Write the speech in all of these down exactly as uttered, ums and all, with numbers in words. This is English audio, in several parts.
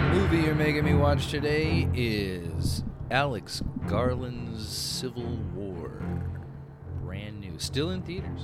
movie you're making me watch today is Alex Garland's Civil War. Brand new. Still in theaters.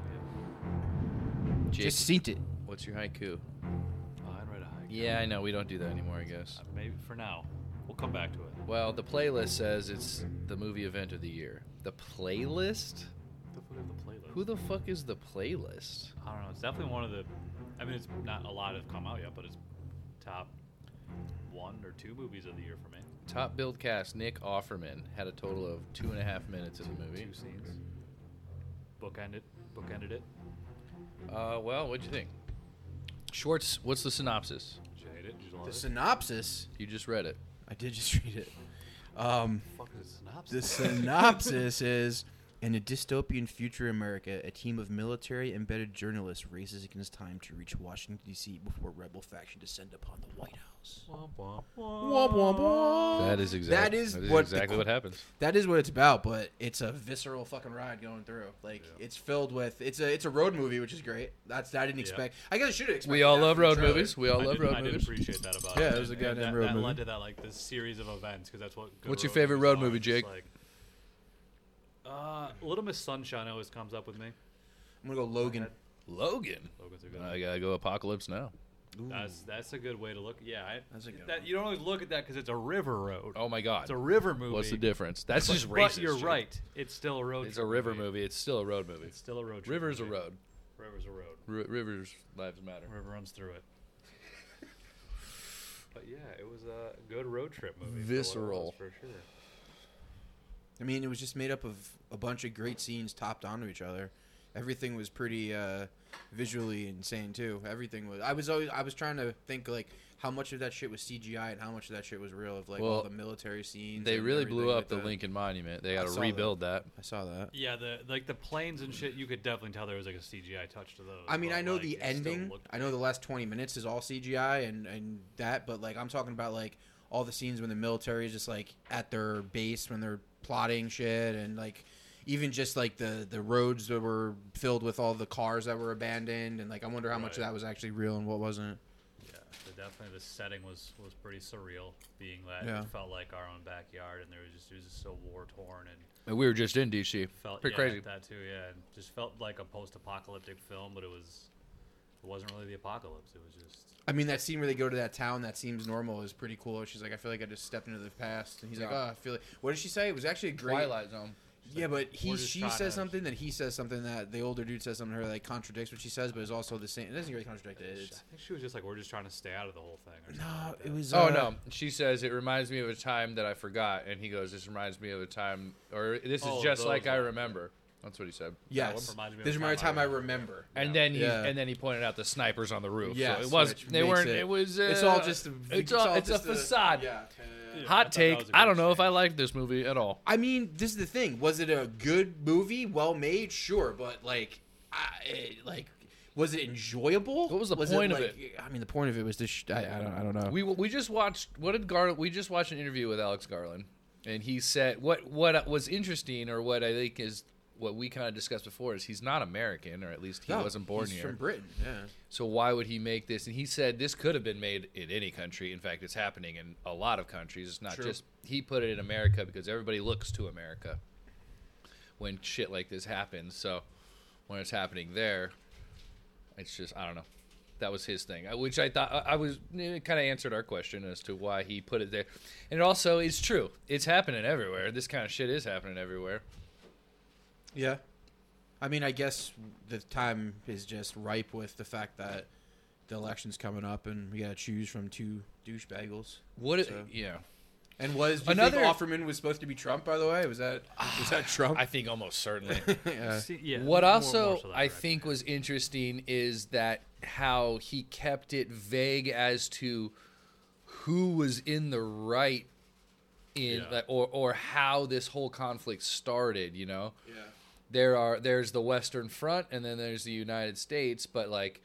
Jake, Just seen it. what's your haiku? Oh, I'd write a haiku. Yeah, I know. We don't do that anymore, I guess. Uh, Maybe for now. We'll come back to it. Well, the playlist says it's the movie event of the year. The playlist? The fuck is the playlist? Who the fuck is the playlist? I don't know. It's definitely one of the. I mean, it's not a lot have come out yet, but it's top one or two movies of the year for me. Top billed cast, Nick Offerman, had a total of two and a half minutes in the movie. Two scenes. Bookended. Bookended it. Uh, well, what'd you think? Schwartz, what's the synopsis? Did you hate it? Did you love The it? synopsis. You just read it. I did just read it. Um, What the fuck is the synopsis? the synopsis is: in a dystopian future America, a team of military-embedded journalists races against time to reach Washington, D C before rebel faction descend upon the White House. Womp, womp, Womp, womp, womp. That is exactly That is that is what exactly the- what happens. That is what it's about, but it's a visceral fucking ride going through. Like Yeah. it's filled with it's a it's a road movie, which is great. That's I didn't Yeah. expect. I guess I should have expected. We all that love from the road trailer. movies. We all I love did, road I did movies. appreciate that about Yeah, it. it was a And goddamn that, road that movie. led to that like this series of events because that's what. Good What's your road favorite movies road are, movie, just Jake? Like, uh, Little Miss Sunshine always comes up with me. I'm gonna go Logan. Logan. Logan's a good. I one. gotta go Apocalypse Now. That's that's a good way to look. Yeah, I, That's a good that, one. you don't always look at that because it's a river road. Oh my God. It's a river movie. What's the difference? That's But, just but racist. you're Jake. right. It's still a road. It's a trip river movie. It's still a road movie. It's still a road trip. River's a movie. road. River's a road. R- rivers lives matter. River runs through it. But yeah, it was a good road trip movie. for what it Visceral. was, for sure. I mean, it was just made up of a bunch of great scenes topped onto each other. Everything was pretty uh, visually insane too. Everything was. I was always. I was trying to think like how much of that shit was C G I and how much of that shit was real. Of like all Well, the military scenes. They and really blew everything up like the that. Lincoln Monument. They I got to saw rebuild that. I saw that. Yeah, the like the planes and shit. You could definitely tell there was like a C G I touch to those. I mean, but, I know like, the it still ending. looked I know the last twenty minutes is all C G I and, and that, but like I'm talking about like all the scenes when the military is just like at their base when they're plotting shit and like even just like the, the roads that were filled with all the cars that were abandoned and like I wonder how much of Right. that was actually real and what wasn't. Yeah, so definitely the setting was was pretty surreal, being that Yeah. it felt like our own backyard, and there was just it was just so war torn and And we were just in D C. felt Pretty yeah, crazy. that too. Yeah, and just felt like a post-apocalyptic film, but it was it wasn't really the apocalypse. It was just I mean that scene where they go to that town that seems normal is pretty cool. She's like, I feel like I just stepped into the past and he's like, Yeah. oh I feel like what did she say? It was actually a great Twilight Zone. Yeah, but he we're just she trying says to- something that he says something that the older dude says something to her that like contradicts what she says, but it's also the same. It doesn't really contradict it. I It's, think she was just like, we're just trying to stay out of the whole thing. Or something no, like it that. was. Oh uh, no, she says it reminds me of a time that I forgot, and he goes, "This reminds me of a time, or this is Oh, just those like I lines, remember." That's what he said. Yes, one reminds me of this a reminds time time I I remember. remember. And Yeah. then he Yeah. and then he pointed out the snipers on the roof. Yes, so it was. which They makes weren't. it- It, was. Uh, it's all just. A, It's all. It's a just facade. yeah. Yeah, I Hot thought that take. was a I good don't know if I exchange. liked this movie at all. I mean, this is the thing. Was it a good movie? Well made, sure, but like, I, it, like, was it enjoyable? What was the was point of like, I mean, the point of it was this. Sh- I, I don't. I don't know. We we just watched. What did Garland? We just watched an interview with Alex Garland, and he said what what was interesting, or what I think is what we kind of discussed before, is he's not American, or at least he No, wasn't born he's here. from Britain. Yeah. So why would he make this? And he said this could have been made in any country. In fact, it's happening in a lot of countries. It's not True. just he put it in America because everybody looks to America when shit like this happens. So when it's happening there, it's just I don't know. That was his thing, uh, which I thought I I was it kind of answered our question as to why he put it there. And it also is true. It's happening everywhere. This kind of shit is happening everywhere. Yeah. I mean, I guess the time is just ripe with the fact that the election's coming up and we got to choose from two douchebaggles. What? It, So- yeah. And was do you Another- think Offerman was supposed to be Trump? By the way, was that was that Trump? I think almost certainly. yeah. See, yeah, What more- also more so that I direction. think was interesting is that how he kept it vague as to who was in the right in Yeah. like, or or how this whole conflict started, you know. Yeah. There are there's the Western Front and then there's the United States, but like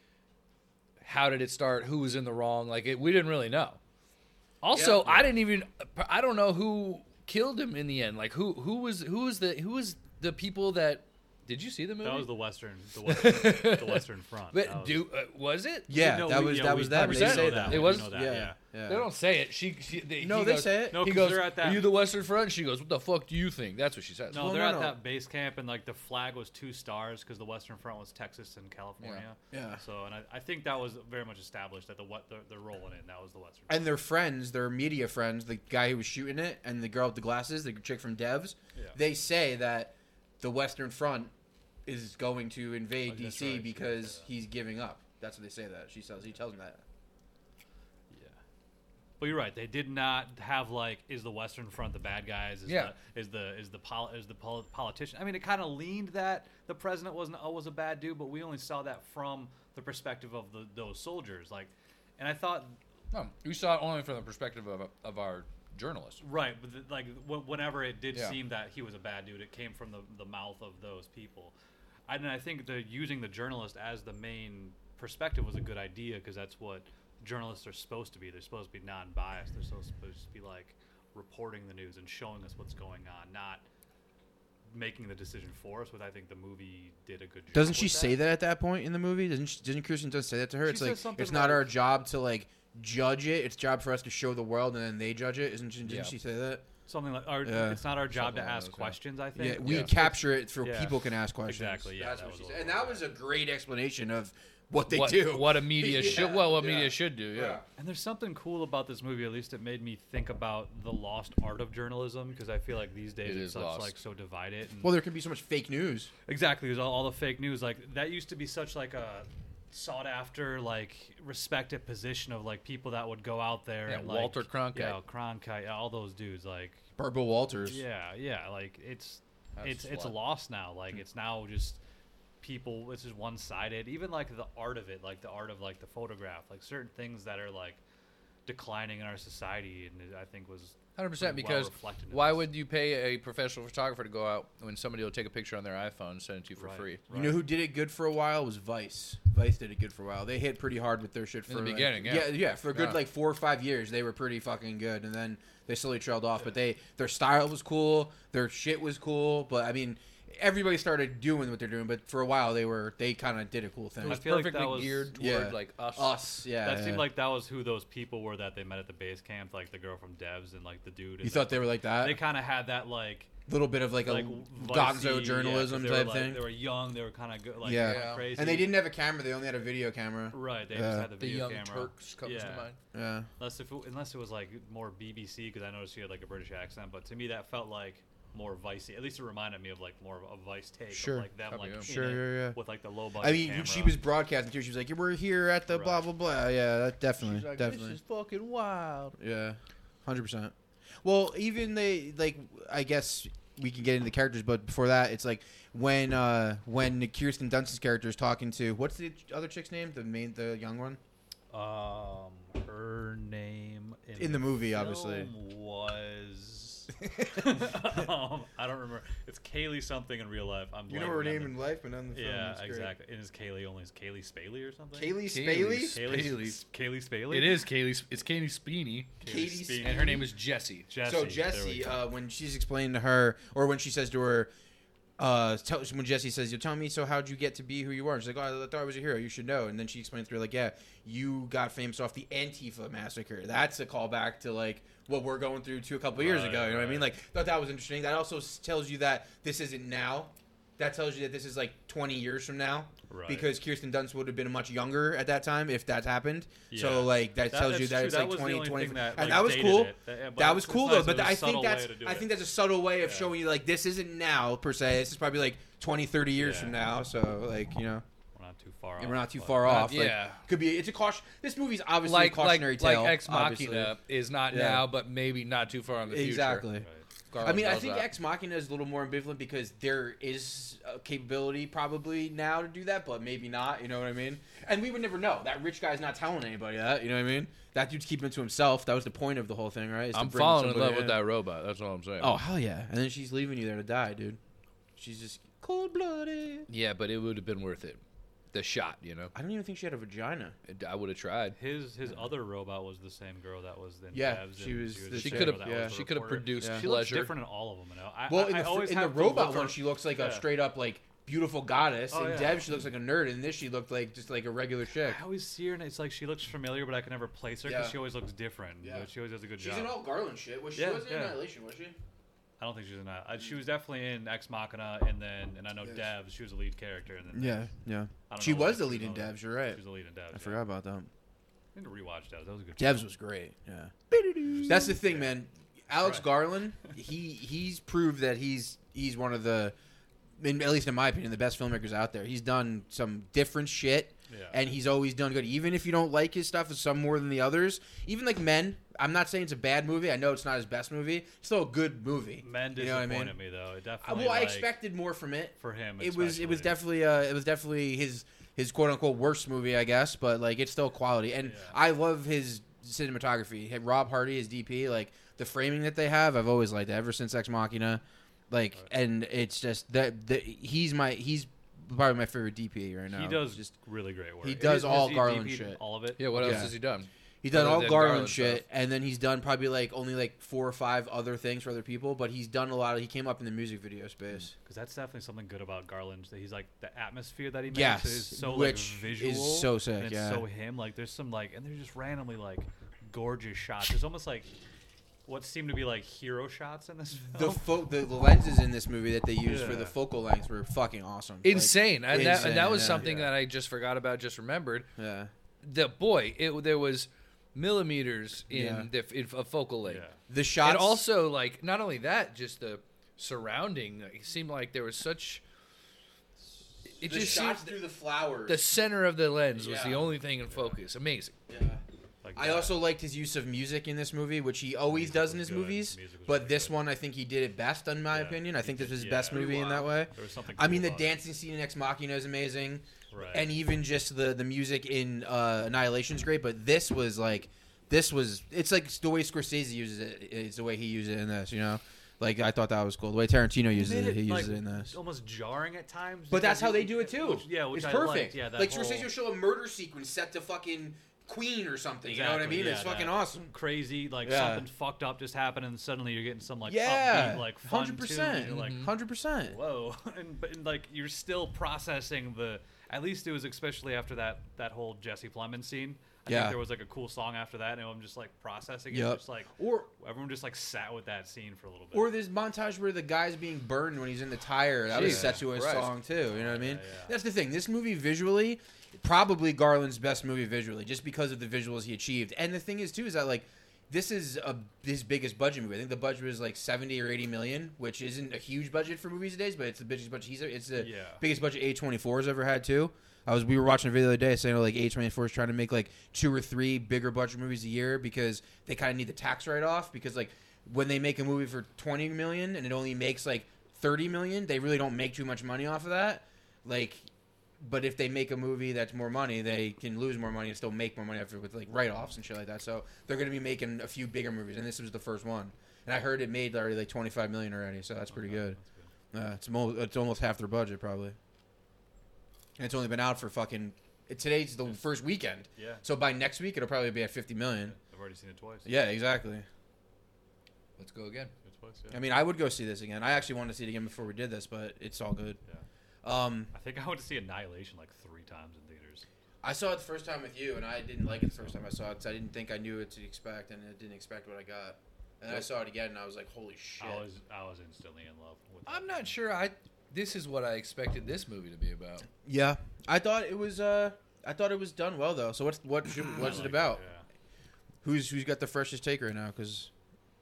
how did it start? Who was in the wrong? Like it, we didn't really know. Also, Yeah. I didn't even I don't know who killed him in the end. Like who who was who was the who was the people that Did you see the movie? That was the Western, the Western, the Western Front. But That was, do uh, was it? Yeah, No, that we- was yeah, that we- was that. we They know say that. that. It We was- know that, yeah. yeah. yeah. They don't say it. She, she they, No, he they goes, say it. No, he 'cause goes, they're at that- "Are you the Western Front?" She goes, "What the fuck do you think?" That's what she says. No, Well, they're no, at no. that base camp, and like the flag was two stars because the Western Front was Texas and California. Yeah. So, and I, I think that was very much established that the what they're, they're rolling in. That was the Western. And their friends, their media friends, the guy who was shooting it, and the girl with the glasses, the chick from Devs, Yeah. they say that the Western Front is going to invade Oh, D that's C right, she because did say that. he's giving up. That's what they say. That she tells he tells them that. Yeah. But you're right. They did not have like, is the Western Front the bad guys? Is Yeah. The, is the is the pol- is the pol- politician? I mean, it kind of leaned that the president wasn't always a bad dude, but we only saw that from the perspective of the, those soldiers. Like, and I thought, No, we saw it only from the perspective of of our journalists. right, but the, like wh- whenever it did Yeah. seem that he was a bad dude, it came from the the mouth of those people. And I think the using the journalist as the main perspective was a good idea because that's what journalists are supposed to be. They're supposed to be non-biased. They're supposed to be like reporting the news and showing us what's going on, not making the decision for us. But I think the movie did a good job. Doesn't she with say that at that point in the movie? Doesn't she, doesn't Kirsten Dunst say that to her? She it's says like something it's not like- our job to like judge it. It's job for us to show the world, and then they judge it. Isn't she, didn't Yeah. she say that? Something like, or Yeah. it's not our job Something to along ask those lines. questions. I Yeah, think. we Yeah. capture it so Yeah. people can ask questions. Exactly, yeah, That's that what she was said, what and it that was. was a great explanation of what they what, do. What a media Yeah, should. Well, what yeah. media should do. Yeah. And there's something cool about this movie. At least it made me think about the lost art of journalism because I feel like these days It it's is such lost. like so divided. And Well, there can be so much fake news. exactly, there's all, all the fake news. Like that used to be such like a sought after, like respected position of like people that would go out there. Yeah, and, like, Walter Cronkite. Yeah, Cronkite. yeah, All those dudes. Like Barbara Walters. yeah, yeah. Like it's That's it's it's slut. lost now. Like it's now just people. It's just one sided. Even like the art of it, like the art of like the photograph, like certain things that are like declining in our society, and it, I think was Hundred percent. pretty well Because reflected in why this. would you pay a professional photographer to go out when somebody will take a picture on their iPhone and send it to you for Right, free? You right. know who did it good for a while was Vice. Vice did it good for a while. They hit pretty hard with their shit for In the like- beginning, yeah. yeah, yeah, for a good Yeah. like four or five years. They were pretty fucking good, and then they slowly trailed off. But they their style was cool, their shit was cool. But I mean, everybody started doing what they're doing. But for a while, they were they kind of did a cool It thing. I was feel like perfectly that was- geared toward Yeah. like us. Us, yeah. That yeah. seemed like that was who those people were that they met at the base camp, like the girl from Devs and like the dude. you and thought they were like that. they kind of had that like little bit of like a like gonzo Vicey, journalism yeah, 'cause they type were, like, thing. They were young. They were kind of good, like Yeah. kinda Yeah. crazy. And they didn't have a camera; they only had a video camera. Right, they Yeah. just had the The video Young camera. Turks comes Yeah. to mind. Yeah. Unless if it, unless it was like more B B C, because I noticed she had like a British accent. But to me, that felt like more Vicey. At least it reminded me of like more of a Vice take. Sure. Of, like them Probably, like yeah. in Sure, it yeah, yeah. with like the low budget. I mean, camera. she was broadcasting too. She was like, "We're here at the blah Right. blah blah." Yeah, that definitely, She's like, definitely. this is fucking wild. Yeah, hundred percent. Well, even they like, I guess we can get into the characters, but before that, it's like when uh when Kirsten Dunst's character is talking to what's the other chick's name? The main, the young one Um, her name in, in the movie, obviously. film was. um, I don't remember. It's Kaylee something in real life. I'm You know blanking her on name the- in life, but not in the film. Yeah, It's great. exactly. And is Kaylee only is Kaylee Spaley or something? Kaylee Kaylee Spaley. Kaylee Spaley. Kaylee Spaley. It is Kaylee. It's Kaylee Speeney, Katie Spiney. and her name is Jessie. Jesse. So There we Jesse, go. uh, when she's explaining to her, or when she says to her, uh, tell, when Jesse says, "You're telling me, so how'd you get to be who you are?" And she's like, "Oh, I thought I was a hero. You should know." And then she explains to her, like, "Yeah, you got famous off the Antifa massacre. That's a callback to like what we're going through to a couple years Right, ago. You know what I right. mean? Like, thought that was interesting. That also s- tells you that this isn't now. That tells you that this is like twenty years from now." Right. Because Kirsten Dunst would have been much younger at that time if that happened. Yeah. So like that, That- tells you that's that true. it's That like was the twenty, only twenty, thing that, and like, that was dated cool. it. That- but That was it's cool nice. though. It But was a I think subtle way that's to do I it. think that's a subtle way of Yeah. showing you like this isn't now per se. This is probably like twenty, thirty years Yeah. from now. So like you know, We're not too far off. and we're not too but- far Uh, off. Like, yeah. could be. It's a caution. This movie's obviously Like a cautionary like tale. like Ex obviously. Machina is not Yeah. now, but maybe not too far in the future. Exactly. Right. Scarlett I mean, I does think that. Ex Machina is a little more ambivalent because there is a capability probably now to do that, but maybe not. You know what I mean? And we would never know. That rich guy's not telling anybody that. You know what I mean? That dude's keeping it to himself. That was the point of the whole thing, right? Is to I'm bring falling in somebody love with in. that robot. That's all I'm saying. Oh hell yeah! And then she's leaving you there to die, dude. She's just cold blooded. Yeah, but it would have been worth it. The shot, you know. I don't even think she had a vagina. It- I would have tried. His his other robot was the same girl that was in Yeah, Devs she and was the the She same- could girl have. that was yeah. the She could have reporter. produced Yeah. She looks pleasure. different in all of them. You know? I, Well, I, in I the, always in the have to robot look one, for- she looks like a yeah. straight up like beautiful goddess. Oh, in yeah. Deb, she looks like a nerd. In this, she looked like just like a regular chick. I always see her, and it's like she looks familiar, but I can never place her because Yeah. she always looks different. Yeah. But she always does a good She's job. in all Garland shit. Was she Yeah, wasn't in yeah. Annihilation, was she? I don't think she's in that. Uh, she was definitely in Ex Machina, and then and I know Yes. Devs. She was a lead character, and then Yeah, yeah. I don't She know was what the she lead in on. Devs. You're right. She was the lead in Devs. I yeah. forgot about that. I need to rewatch Devs. That was a good. Devs show. was great. Yeah. That's the thing, man. Alex Right. Garland, he he's proved that he's he's one of the, in, at least in my opinion, the best filmmakers out there. He's done some different shit, Yeah. and he's always done good. Even if you don't like his stuff, it's some more than the others. Even like Men, I'm not saying it's a bad movie. I know it's not his best movie. It's still a good movie. Men You know what I disappointed mean? me though. It Uh, definitely. well, I like, expected more from it. for him. It was it was especially. definitely uh it was definitely his his quote unquote worst movie, I guess, but like it's still quality. And Yeah. I love his cinematography. Had Rob Hardy, his D P, like the framing that they have, I've always liked that ever since Ex Machina. Like, Right. and it's just that the, he's my he's probably my favorite D P right now. He does just really great work. he Is- does is all he Garland D P'd shit. All of it. Yeah, what else Yeah. has he done? He's done Other all than Garland, Garland shit, stuff. and then he's done probably like only like four or five other things for other people. But he's done a lot of. He came up in the music video space. Because that's definitely something good about Garland. That he's like the atmosphere that he makes Yes, is so which like visual, is so sick, and it's yeah. so him. Like there's some like, and they're just randomly like gorgeous shots. There's almost like what seem to be like hero shots in this The, film. fo- the the lenses in this movie that they used for Yeah. the focal lengths were fucking awesome. Like, Insane. and, that, and that was insane, something yeah. that I just forgot about, just remembered. yeah. The boy, it there was millimeters in Yeah. the in a focal length. Yeah. The shots And also, like, not only that, just the surrounding. It seemed like there was such. It the just shots seemed through the flowers. the center of the lens was the Yeah. only thing in focus. Amazing. yeah. Like I that. also liked his use of music in this movie, which he always Music does in was his good. movies. Music was But really this good. one, I think he did it best, in my Yeah. opinion. I think this was his Yeah. best movie in that way. There was something. I cool mean, the about it. dancing scene in Ex Machina is amazing, Right. and even just the the music in uh, Annihilation is great. But this was like, this was it's like the way Scorsese uses it is the way he uses it in this. You know, like I thought that was cool. The way Tarantino uses made it, he like, uses it in this. almost jarring at times. But that's because how they it- do it too. Which, yeah, which it's I perfect. liked. Yeah, that like whole Scorsese will show a murder sequence set to fucking Queen or something. You know what I Exactly, mean? yeah, it's fucking that awesome. Crazy, like Yeah. something fucked up just happened, and suddenly you're getting some like Yeah, upbeat, like fun hundred tune, percent, and you're like, hundred percent. whoa, and but and, like you're still processing the. At least it was especially after that that whole Jesse Plemons scene. I Yeah. think there was like a cool song after that, and I'm just like processing it. Yep. Just like Or everyone just like sat with that scene for a little bit. Or this montage where the guy's being burned when he's in the tire. That was Jesus set to a Christ. song too. You know what I mean? Yeah, yeah. That's the thing. This movie visually, probably Garland's best movie visually, just because of the visuals he achieved. And the thing is too is that like this is a his biggest budget movie. I think the budget was like seventy or eighty million, which isn't a huge budget for movies nowadays, but it's the biggest budget. He's it's the Yeah. biggest budget A twenty-four has ever had too. I was we were watching a video the other day saying like A twenty-four is trying to make like two or three bigger budget movies a year because they kind of need the tax write off because like when they make a movie for twenty million and it only makes like thirty million, they really don't make too much money off of that. Like, but if they make a movie that's more money, they can lose more money and still make more money after with like write offs and shit like that. So they're gonna be making a few bigger movies, and this was the first one. And I heard it made already like twenty-five million already, so that's pretty Okay, good. that's good. Uh, it's mo- it's almost half their budget probably. And it's only been out for fucking. It, today's the first weekend, Yeah, so by next week it'll probably be at fifty million. I've already seen it twice. Yeah, exactly. Let's go again. It twice. Yeah. I mean, I would go see this again. I actually wanted to see it again before we did this, but it's all good. Yeah. Um, I think I went to see Annihilation like three times in theaters. I saw it the first time with you, and I didn't like it the first time I saw it because I didn't think I knew what to expect, and I didn't expect what I got. And I saw it again, and I was like, "Holy shit!" I was I was instantly in love with. I'm that not sure. I this is what I expected this movie to be about. Yeah, I thought it was. Uh, I thought it was done well though. So what's what should, film. what's I it liked about? yeah. Who's who's got the freshest take right now? Because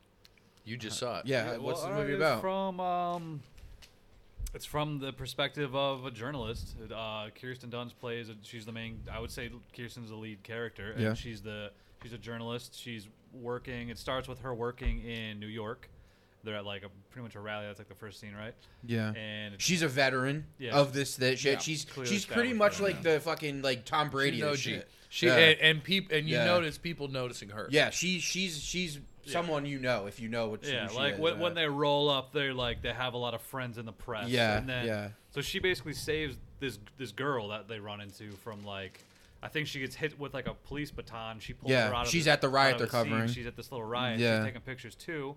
You just saw it. yeah, what's well, the movie it's about? From um, it's from the perspective of a journalist. Uh, Kirsten Dunst plays. She's the main. I would say Kirsten's the lead character. And Yeah. She's the. She's a journalist. She's working. It starts with her working in New York. They're at like a pretty much a rally. That's like the first scene, right? Yeah. And it's, She's a veteran Yeah. of this that shit. Yeah. She's Clearly she's pretty established much veteran, like yeah. the fucking like Tom Brady She's of O this G. shit. She Yeah. and, and peop, and you Yeah. notice people noticing her. Yeah, she she's she's Yeah. someone you know if you know what she, yeah, who she like is, when, yeah. when they roll up, they're like they have a lot of friends in the press. Yeah, and then, yeah. So she basically saves this this girl that they run into from like, I think she gets hit with like a police baton. She pulls Yeah, her out of she's the, at the riot out of they're the scene. covering. She's at this little riot. Yeah. She's taking pictures too,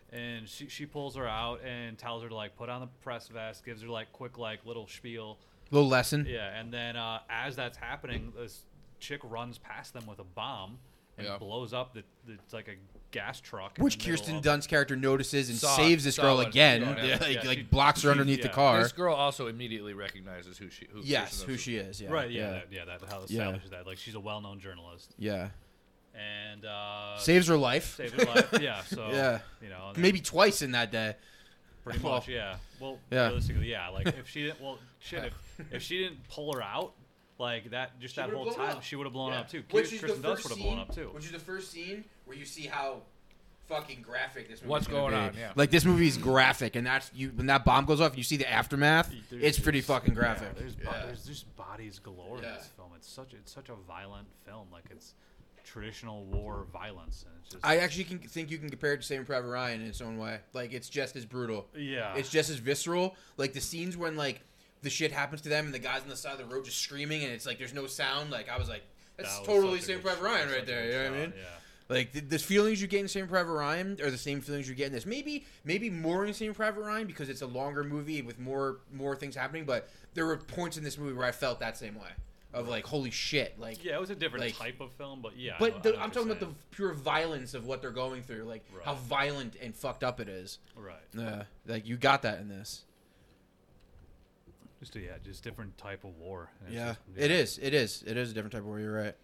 and she she pulls her out and tells her to like put on the press vest, gives her like quick like little spiel. Little lesson. Yeah, and then uh, as that's happening, this chick runs past them with a bomb and Yeah. blows up the, the it's like a gas truck. Which in the middle Kirsten of- Dunst's character notices and Saw- saves this saw girl what- again. yeah, Yeah, like, yeah, like she- blocks her she- underneath yeah. the car. This girl also immediately recognizes who she who Yes, Kirsten who Dunst she is. is. Yeah. Right, yeah, Yeah. that, yeah, that how it Yeah. establishes that. Like, she's a well-known journalist. Yeah. And, uh... Saves her life. Saved her life, yeah, so... Yeah. You know... and then Maybe twice in that day. Pretty Well, much, yeah. Well, yeah. realistically, yeah. Like, if she didn't... Well, shit, if, if she didn't pull her out, like, that... Just She that would've whole blown time, up. she would have blown Yeah. up, too. Which Kirsten is the Dunst first would have blown scene- up, too. Which is the first scene where you see how fucking graphic this movie What's going on, yeah. Like, this movie is graphic, and that's you when that bomb goes off, you see the aftermath. There's It's pretty just- fucking graphic. Yeah, there's, bo- Yeah. there's just bodies galore Yeah. in this film. It's such it's such a violent film. Like it's traditional war violence, and it's just I actually can think you can compare it to Saving Private Ryan in its own way. Like, it's just as brutal. yeah, It's just as visceral. Like, the scenes when, like, the shit happens to them and the guys on the side of the road just screaming and it's like there's no sound. Like, I was like, that's that was totally such a Saving good Private shot, Ryan such right a there. good You know what I shot, mean? Yeah. Like, the, the feelings you get in Saving Private Ryan are the same feelings you get in this. Maybe maybe more in Saving Private Ryan because it's a longer movie with more more things happening, but there were points in this movie where I felt that same way. Of, like, holy shit. Like, Yeah, it was a different like- type of film, but yeah. I but know- I the, know I'm what talking you're about the pure violence of what they're going through. Like, Right. how violent and fucked up it is. saying. right. Yeah. Like, you got that in this. Just a, yeah, just different type of war. and it's Yeah. just- It is. It is. It is a different type of war. You're right.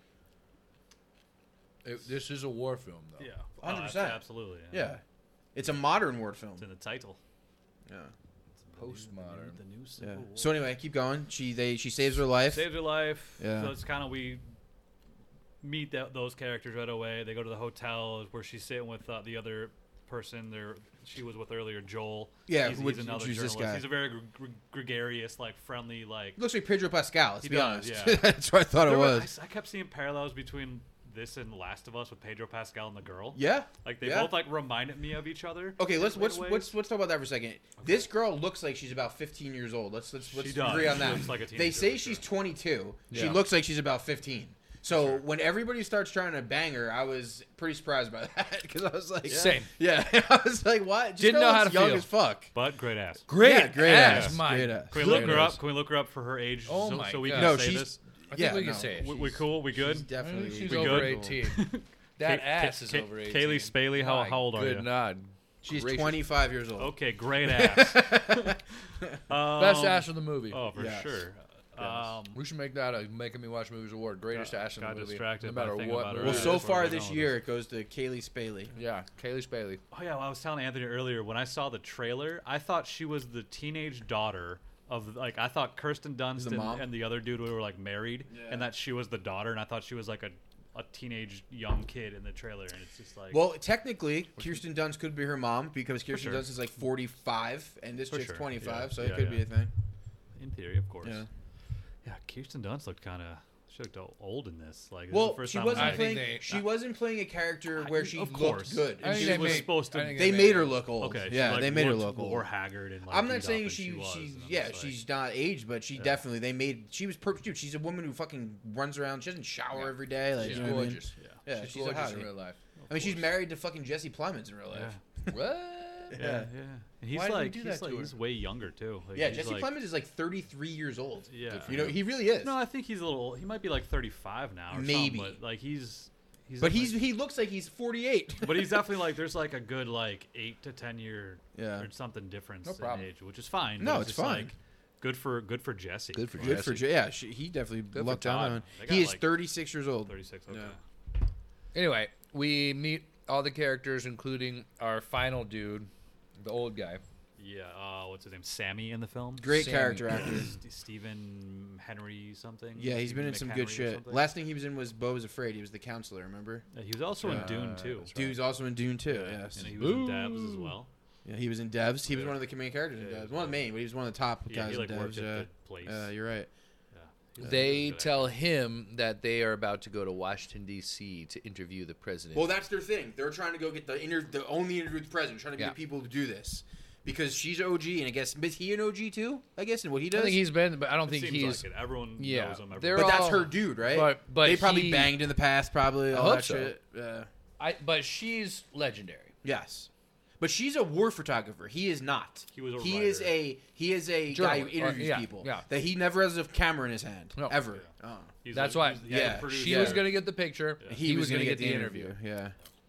It- this is a war film, though. Yeah, one hundred Oh, percent. abs- absolutely. Yeah. It's a modern war film. It's in the title. Yeah. It's the new- Postmodern. The new, the new Yeah. Civil War. So anyway, keep going. She they she saves her life. Saves her life. Yeah. So it's kind of we meet that, those characters right away. They go to the hotel where she's sitting with uh, the other person there she was with earlier, Joel. Yeah, he's, which- he's another which is this journalist. guy. He's a very gr- gr- gregarious, like friendly, like. Looks like Pedro Pascal. Let's He be does, honest. yeah. That's what I thought it There were- was. I, I kept seeing parallels between this and Last of Us with Pedro Pascal and the girl. Yeah. Like they Yeah. both like reminded me of each other. Okay, let's in let's ways. let's let's talk about that for a second. This girl looks like she's about fifteen years old. Let's let's let's She does. agree on She that. looks like a they teenager say for she's sure. twenty-two. She Yeah. looks like she's about fifteen. So Sure. when everybody starts trying to bang her, I was pretty surprised by that because I was like, Same. yeah, I was like, what? This Didn't girl know how looks to young feel. as fuck. But great ass. Great, Yeah, great ass, ass. my Great ass. Can we look Great her ass. up? Can we look her up for her age? Oh so, my so we God. can No, say she's- this. I think Yeah, we can no. say it. We, we She's- cool? We good? She's I definitely. think she's We over good? eighteen. That Ka- ass Ka- is Ka- over eighteen. Kaylee Spaley, how- My how old are good you? Nod. She's Gracious. twenty-five years old. Okay, great ass. um, Best ass of the movie. Oh, for Yes. sure. Um, We should make that a Making Me Watch Movies award. Greatest Got- ass in the got movie. distracted no by matter thinking what. about her Well, movie ass. it so is. That's what far we this know year it goes to Kaylee Spaley. Yeah, Kaylee Spaley. oh yeah, well, I was telling Anthony earlier when I saw the trailer, I thought she was the teenage daughter of like I thought Kirsten Dunst The and, mom? and the other dude were like married, Yeah. and that she was the daughter, and I thought she was like a, a teenage young kid in the trailer, and it's just like Well, technically, Kirsten Dunst could be her mom because Kirsten sure. Dunst is like forty-five and this For chick's sure. twenty-five, Yeah. so Yeah, it could yeah. be a thing. in theory, of course. Yeah. Yeah, Kirsten Dunst looked kind of she looked o- old in this. Like this is Well, the first she time wasn't I I, think playing. they- she wasn't playing a character where I- she of looked course. good. I And think she they was made- supposed to- I think They made her look old. okay. Yeah, she, like, they made her looked look more old. haggard and like, I'm beat not up saying than she, was, she's and I'm yeah, just like- she's not aged, but she Yeah. definitely they made she was perfect. Dude, she's a woman who fucking runs around. She doesn't shower Yeah. every day. Like, She's you know what I mean? gorgeous. Yeah. Yeah, she's, she's a gorgeous in hottie. real life. I mean, she's course. married to fucking Jesse Plemons in real life. What? Yeah, Yeah. yeah. And he's Why did we like do he's that like to her? he's way younger too. Like, Yeah, he's Jesse like, Plemons is like thirty-three years old. Yeah. You know, he really is. No, I think he's a little. He might be like thirty-five now. Or Maybe. something, but like he's. He's but he's definitely- he looks like he's forty-eight. but he's definitely like there's like a good like eight to ten year Yeah. or something difference No in problem. age, which is fine. No, but it's just, fine. Like, good for good for Jesse. Good for Like, Good for Jesse. J- yeah. She, he definitely Good for lucked down Todd. that one. They got, He is like, thirty-six years old. thirty-six. Okay. Yeah. Anyway, we meet all the characters, including our final dude, the old guy. Yeah. Uh, what's his name? Sammy in the film. Great Sammy. character actor. St- Stephen Henry something. Yeah, he's been in some McHenry good or shit. something. Last thing he was in was Bo Was Afraid. He was the counselor, remember? Yeah, he was also in Uh, Dune too. that's Dude was also in Dune too. Yes. And he was in Devs as well. Yeah, he was in Devs. He was Yeah. one of the main characters in Yeah, Devs. One of the main, but he was one of the top Yeah, guys he like in worked Devs. at Yeah. the place. Uh, you're right. Yeah. He was a They good tell actor. him that they are about to go to Washington D C to interview the president. Well, that's their thing. They're trying to go get the inter- the only interview with the president, trying to get Yeah. the people to do this. Because she's O G, and I guess is he an O G too? I guess, and what he I does. think he's been, but I don't It think seems he's. like it. Everyone Yeah, knows him. they're but Everyone. that's all- her dude, right? But but they probably he- banged in the past, probably. I All hope that so. shit. Yeah. I but she's legendary. Yes. But she's a war photographer. He is not. He was a He writer. is a he is a guy who Journalist, or- interviews yeah, people. yeah. That he never has a camera in his hand No. ever. Yeah. Oh. He's That's a- why. he's- Yeah. the producer. She was gonna get the picture. Yeah. He, was, gonna, get, the interview. Yeah.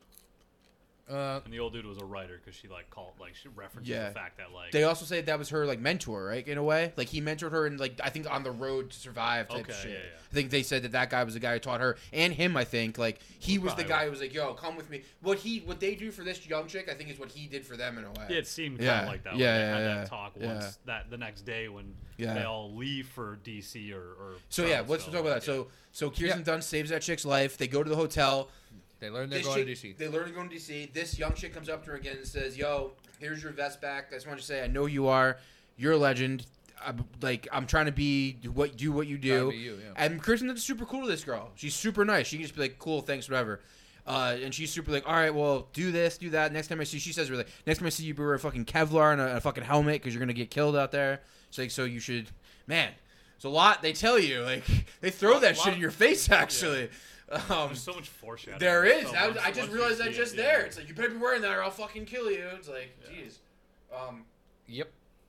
Uh, And the old dude was a writer because she like called like she references Yeah. the fact that like They also say that was her like mentor, right? In a way, like he mentored her in like I think on the road to survive type Okay, of shit. yeah, yeah. I think they said that that guy was the guy who taught her and him. I think like he was the Probably guy right. who was like, "Yo, come with me." What he what they do for this young chick, I think, is what he did for them in a way. Yeah, it seemed kind Yeah. of like that. Yeah, when yeah, they had yeah. that talk Yeah. once that the next day when Yeah. they all leave for D C or. or So yeah, let's talk about that. So so Kirsten Yeah. Dunst saves that chick's life. They go to the hotel. they learned they're This going chick- to D C. They learn to go to D C. This young chick comes up to her again and says, "Yo, here's your vest back. I just want you to say, I know you are. You're a legend. I'm, like I'm trying to be what do what you Trying do." to be you, yeah. And Kirsten Dunst is super cool to this girl. She's super nice. She can just be like, "Cool, thanks, whatever." Uh, and she's super like, "All right, well, do this, do that. Next time I see," she says, "Really, next time I see you, wear a fucking Kevlar and a, a fucking helmet because you're gonna get killed out there." She's like, "So you should, man." It's a lot they tell you. Like they throw that lot- shit in your face. Actually, um, There's so much foreshadowing. there is. So That was, once- I just once you realized see that it, just yeah. there. It's like you better be wearing that or I'll fucking kill you. It's like, Yeah. jeez. Um, Yep.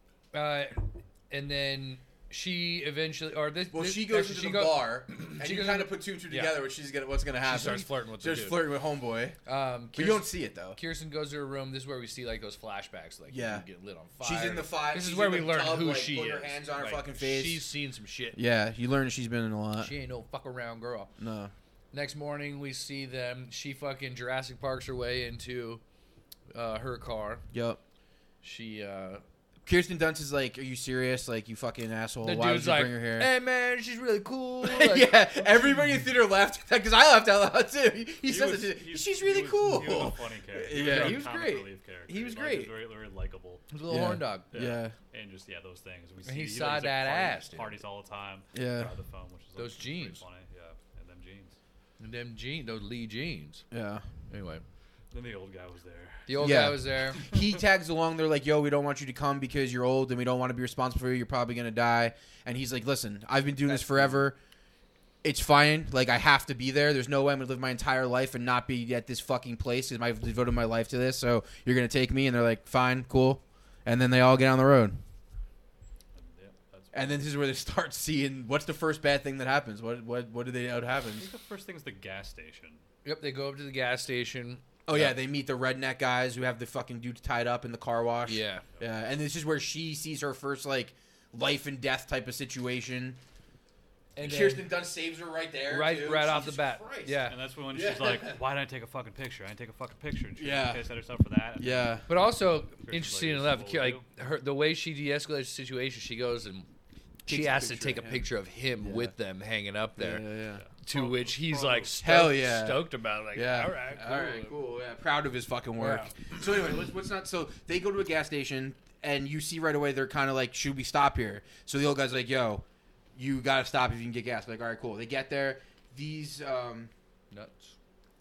Uh, and then she eventually, or this. well, this, she goes actually, into she the goes- bar, and she you goes kind into- of put two and two yeah. together. What she's gonna, what's gonna happen? She starts flirting with the Just dude. flirting with homeboy. Um, But you don't see it though. Kirsten goes to her room. This is where we see like those flashbacks, like Yeah. you get lit on fire. She's in the fire. This is she's where in we the learn tub, who like, she putting is. her hands on her Like, fucking face. She's seen some shit. Yeah, you learn she's been in a lot. She ain't no fuck around girl. No. Next morning, we see them. She fucking Jurassic Parks her way into uh, her car. Yep. She, uh, Kirsten Dunst is like, "Are you serious? Like, you fucking asshole. the Why would dude's you like, bring her here?" "Hey man, she's really cool." Like, yeah, everybody in the theater laughed because I laughed out loud too. He, he, He says was- it. to- he's- She's he really was- cool. He was a funny character. Yeah, a he was comic great. relief character. He was Like, great. He was very, very likable. a little Yeah. horn dog. Yeah. And just yeah, those things. We And see he you know, saw he's, like, that parties, ass, dude. Parties all the time. Yeah. By the phone, which is Those like, pretty jeans. Funny. Yeah, and them jeans. And them jeans, those Lee jeans. Yeah. Anyway, Then the old guy was there. the old Yeah. guy was there. He tags along. They're like, "Yo, we don't want you to come because you're old and we don't want to be responsible for you. You're probably gonna die." And he's like, "Listen, I've been doing this That's- forever. It's fine. Like, I have to be there. There's no way I'm gonna live my entire life and not be at this fucking place because I've devoted my life to this. So you're gonna take me." And they're like, "Fine, cool." And then they all get on the road. And, yeah, that's And then this is where they start seeing what's the first bad thing that happens. What what what do they know I happens? think the first thing is the gas station. Yep, they go up to the gas station. Oh yeah, they meet the redneck guys who have the fucking dudes tied up in the car wash. Yeah. Yeah, and this is where she sees her first like life and death type of situation. And then- Kirsten Dunst saves her right there. right, too. right off the Jesus bat. Christ. Yeah. And that's when Yeah. she's like, "Why didn't I take a fucking picture? I didn't take a fucking picture." And she's Yeah. pissed at herself for that. And Yeah. But also, like, interesting this is enough, what we like do. her, the way she de-escalates the situation, she goes and she Takes a has to picture take a of him. picture of him Yeah. with them hanging up there. Yeah, yeah, To Pro- which he's pro- like stoked, Hell yeah. stoked about it. Like, yeah. all right, cool. All right, cool. Yeah, proud of his fucking work. So anyway, let's, let's not. So they go to a gas station, and you see right away they're kind of like, "Should we stop here?" So the old guy's like, "Yo, you gotta stop if you can get gas." Like, all right, cool. They get there. These um Nuts.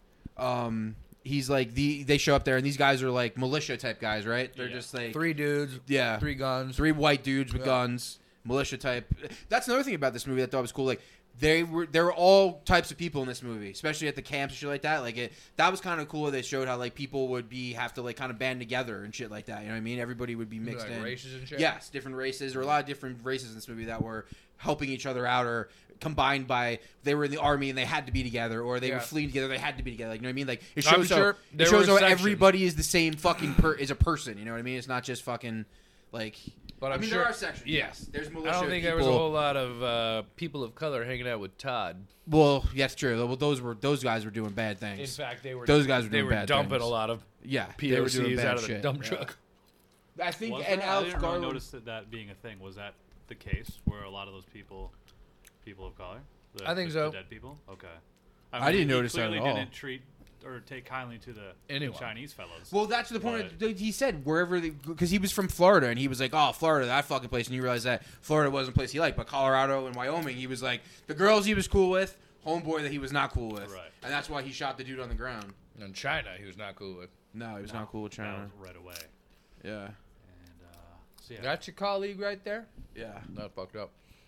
um. He's like the they show up there and these guys are like militia type guys, right? They're Yeah. just like Three dudes, yeah, three guns. three white dudes with Yeah. guns, militia type. That's another thing about this movie that I thought was cool. Like they were, there were all types of people in this movie, especially at the camps and shit like that. Like it, that was kind of cool. They showed how like people would be have to like kind of band together and shit like that. You know what I mean? Everybody would be mixed like in. races and shit. Yes, different races. There were a lot of different races in this movie that were helping each other out or combined by they were in the army and they had to be together, or they Yeah. were fleeing together, they had to be together. Like, you know what I mean? Like it I'm shows how sure it there shows were how sections. everybody is the same fucking per is a person. You know what I mean? It's not just fucking like. But I I'm mean, sure, there are sections. yeah. Yes, there's I militia. don't think people. there was a whole lot of uh, people of color hanging out with Todd. Well, that's true. Well, those were those guys were doing bad things. In fact, they were Those guys were they doing were bad dumping things. a lot of yeah, P they O were doing Cs bad out of the shit. dump Yeah. truck. I think, Was and that? I Alex didn't really Garland. notice that, that being a thing. Was that the case where a lot of those people, people of color? The, I think the, so. The dead people. Okay. I didn't he notice that clearly at all. didn't treat or take kindly to the, the Anyone. Chinese fellows. Well, that's the point. But- Of, he said wherever because he was from Florida and he was like, "Oh, Florida, that fucking place." And you realize that Florida wasn't a place he liked, but Colorado and Wyoming, he was like the girls he was cool with, homeboy that he was not cool with, Right. and that's why he shot the dude on the ground. In China, he was not cool with. No, he was No, not cool with that China. was right away. Yeah, And uh, so yeah, That's your colleague right there. yeah. Not fucked up.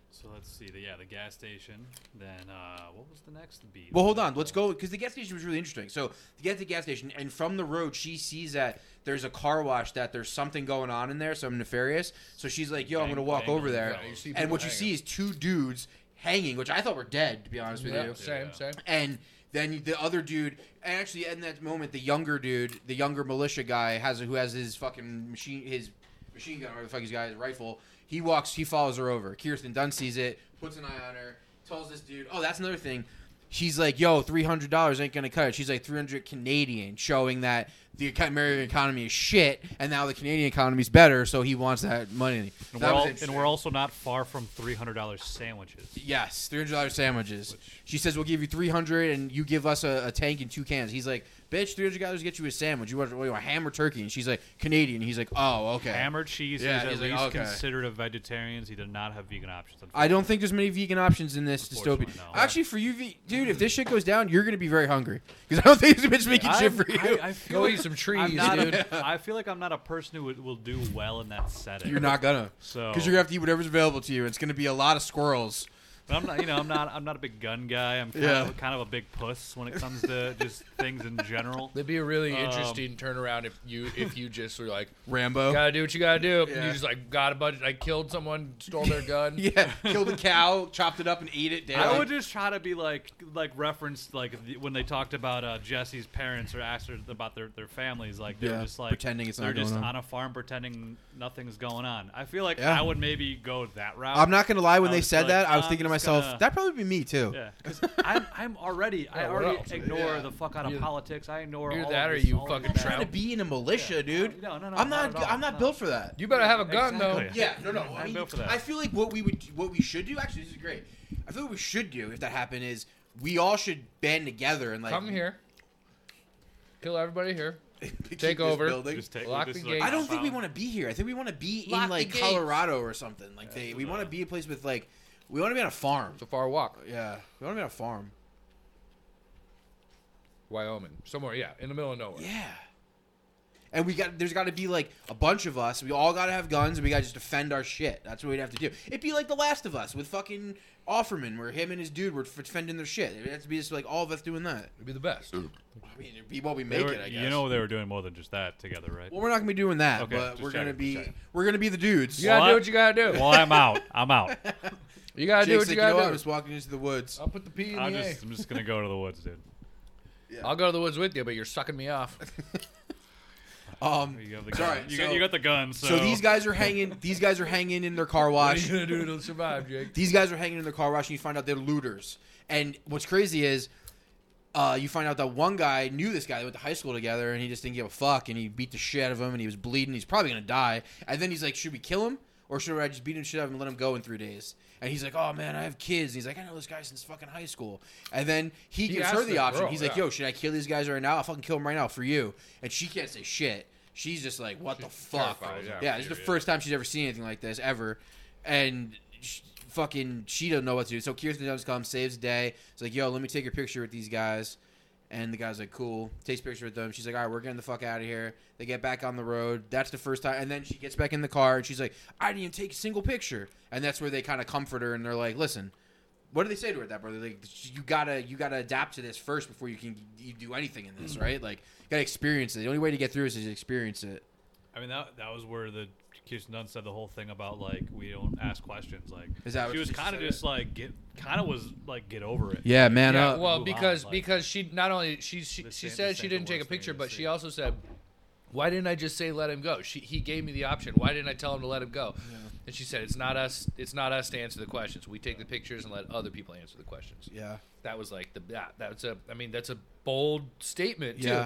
So let's see. The, yeah, the gas station. Then uh, what was the next beat? Well, hold on. Let's go because the gas station was really interesting. So to get to the gas station, and from the road, she sees that there's a car wash, that there's something going on in there, some nefarious. So she's like, "Yo, I'm gonna walk Bang, over there." yeah, you see And people what you hanging. see is two dudes hanging, which I thought were dead, to be honest with Yeah, you. same, Yeah. same. And then the other dude, and actually in that moment, the younger dude, the younger militia guy, has who has his fucking machine, his machine gun, or whatever the fuck he's got, his rifle. He walks, he follows her over. Kirsten Dunst sees it, puts an eye on her, tells this dude, "Oh, that's another thing." She's like, "Yo, three hundred dollars ain't gonna cut it." She's like, three hundred Canadian, showing that the American economy is shit, and now the Canadian economy is better, so he wants that money. And, That we're was all, interesting. and we're also not far from three hundred dollars sandwiches. Yes, three hundred dollars sandwiches. Which- She says, "We'll give you three hundred, and you give us a, a tank and two cans." He's like, "Bitch, three hundred dollars get you a sandwich. You want, what, you want ham or turkey?" And she's like, "Canadian." He's like, "Oh, okay." Hammered cheese Yeah, is at he's like, least okay. considered a vegetarian. He did not have vegan options. I don't think there's many vegan options in this dystopia. Unfortunately, no. Actually, for you, ve- dude, if this shit goes down, you're gonna be very hungry because I don't think this bitch making shit for you. I, I feel Go like eat some trees, I'm not dude. A, I feel like I'm not a person who would, will do well in that setting. You're not gonna, So because you're gonna have to eat whatever's available to you. It's gonna be a lot of squirrels. But I'm not, you know, I'm not, I'm not a big gun guy. I'm kind, Yeah. of, kind of a big puss when it comes to just things in general. That'd be a really Um, interesting turnaround if you if you just were like, Rambo. gotta do what you gotta do. And Yeah. you just like got a budget. I killed someone, stole their gun. Yeah, killed a cow, chopped it up, and ate it. I Down. would just try to be like, like reference like the, when they talked about uh, Jesse's parents or asked her about their, their families, like they're Yeah, just like pretending it's not they're just going on. on a farm pretending nothing's going on. I feel like Yeah. I would maybe go that route. I'm not gonna lie. When I they was said like, that, I was I'm thinking to just myself, gonna- that'd probably be me too. Yeah, because I'm I'm already I Yeah, what already else? ignore Yeah. the fuck out of Either- politics. I ignore either all that of or this- you all of fucking that. I'm trying to be in a militia, Yeah. dude. No, no, no, I'm not not. at all, I'm not no. built for that. You better have a gun though. Exactly. Yeah, no, no. I, I'm mean, built for that. I feel like what we would, what we should do. Actually, this is great. I feel like what we should do if that happened is we all should band together and like Come here. Kill everybody here. keep Take this over. building. Just take Lock this the is like gate. I don't think we compound. want to be here. I think we want to be Lock in the like gates. Colorado or something. Like they, we want to be a place with like, we want to be on a farm. It's a far walk. Yeah, we want to be on a farm. Wyoming. Somewhere, yeah, in the middle of nowhere. Yeah. And we got there's got to be like a bunch of us. We all got to have guns, and we got to just defend our shit. That's what we'd have to do. It'd be like The Last of Us with fucking Offerman, where him and his dude were defending their shit. It'd have to be just like all of us doing that. It'd be the best. I mean, it'd be what we They make were- it. I guess. You know they were doing more than just that together, right? Well, we're not gonna be doing that, Okay, but just we're gonna checking, be just checking. we're gonna be the dudes. You gotta Well, do I- what you gotta do. Well, I'm out. I'm out. You gotta do Jake's what like, you you know gotta what? do. I'm just walking into the woods. I'll put the P in I'm the just, A. I'm just gonna go to the woods, dude. I'll go to the woods with you, but you're sucking me off. Um, You have the Sorry, gun. You, so- got, you got the gun. So, so these guys are hanging. These guys are hanging in their car What are wash. you gonna do to survive, Jake? These guys are hanging in their car wash, and you find out they're looters. And what's crazy is, uh, you find out that one guy knew this guy. They went to high school together, and he just didn't give a fuck, and he beat the shit out of him, and he was bleeding. He's probably gonna die. And then he's like, "Should we kill him, or should I just beat him shit out of him and let him go in three days?" And he's like, "Oh man, I have kids." And he's like, "I know this guy since fucking high school." And then he, He gives her asked the the option. girl, He's like, yeah. "Yo, should I kill these guys right now? I'll fucking kill them right now for you." And she can't say shit. She's just like, "What the fuck?" terrified, yeah. Yeah, it's the Period. first time she's ever seen anything like this ever, and sh- fucking she doesn't know what to do. So Kirsten Dunst comes, saves the day. It's like, "Yo, let me take your picture with these guys," and the guy's like, "Cool." Takes a picture with them. She's like, "All right, we're getting the fuck out of here." They get back on the road. That's the first time, and then she gets back in the car and she's like, "I didn't even take a single picture," and that's where they kind of comfort her and they're like, "Listen." What do they say to her at that, brother? Like, you gotta, you gotta adapt to this first before you can you do anything in this, right? Like, you gotta experience it. The only way to get through is to experience it. I mean, that that was where the Kirsten Dunst said the whole thing about like we don't ask questions. Like Is that what she was she kind of said? just like get, kind of was like get over it. Yeah, man. Yeah, uh, well, move because on, like- because she not only she she, This she ain't- said this she ain't the didn't take a worst thing picture, to but see. she also said, "Why didn't I just say let him go?" She he gave me the option. Why didn't I tell him to let him go? And she said, "It's not us. It's not us to answer the questions. We take the pictures and let other people answer the questions." yeah. That was like the that that's a I mean that's a bold statement too. Yeah.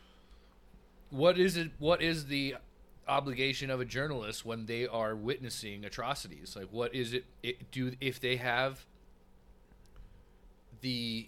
What is it? What is the obligation of a journalist when they are witnessing atrocities? Like, what is it? it do if they have the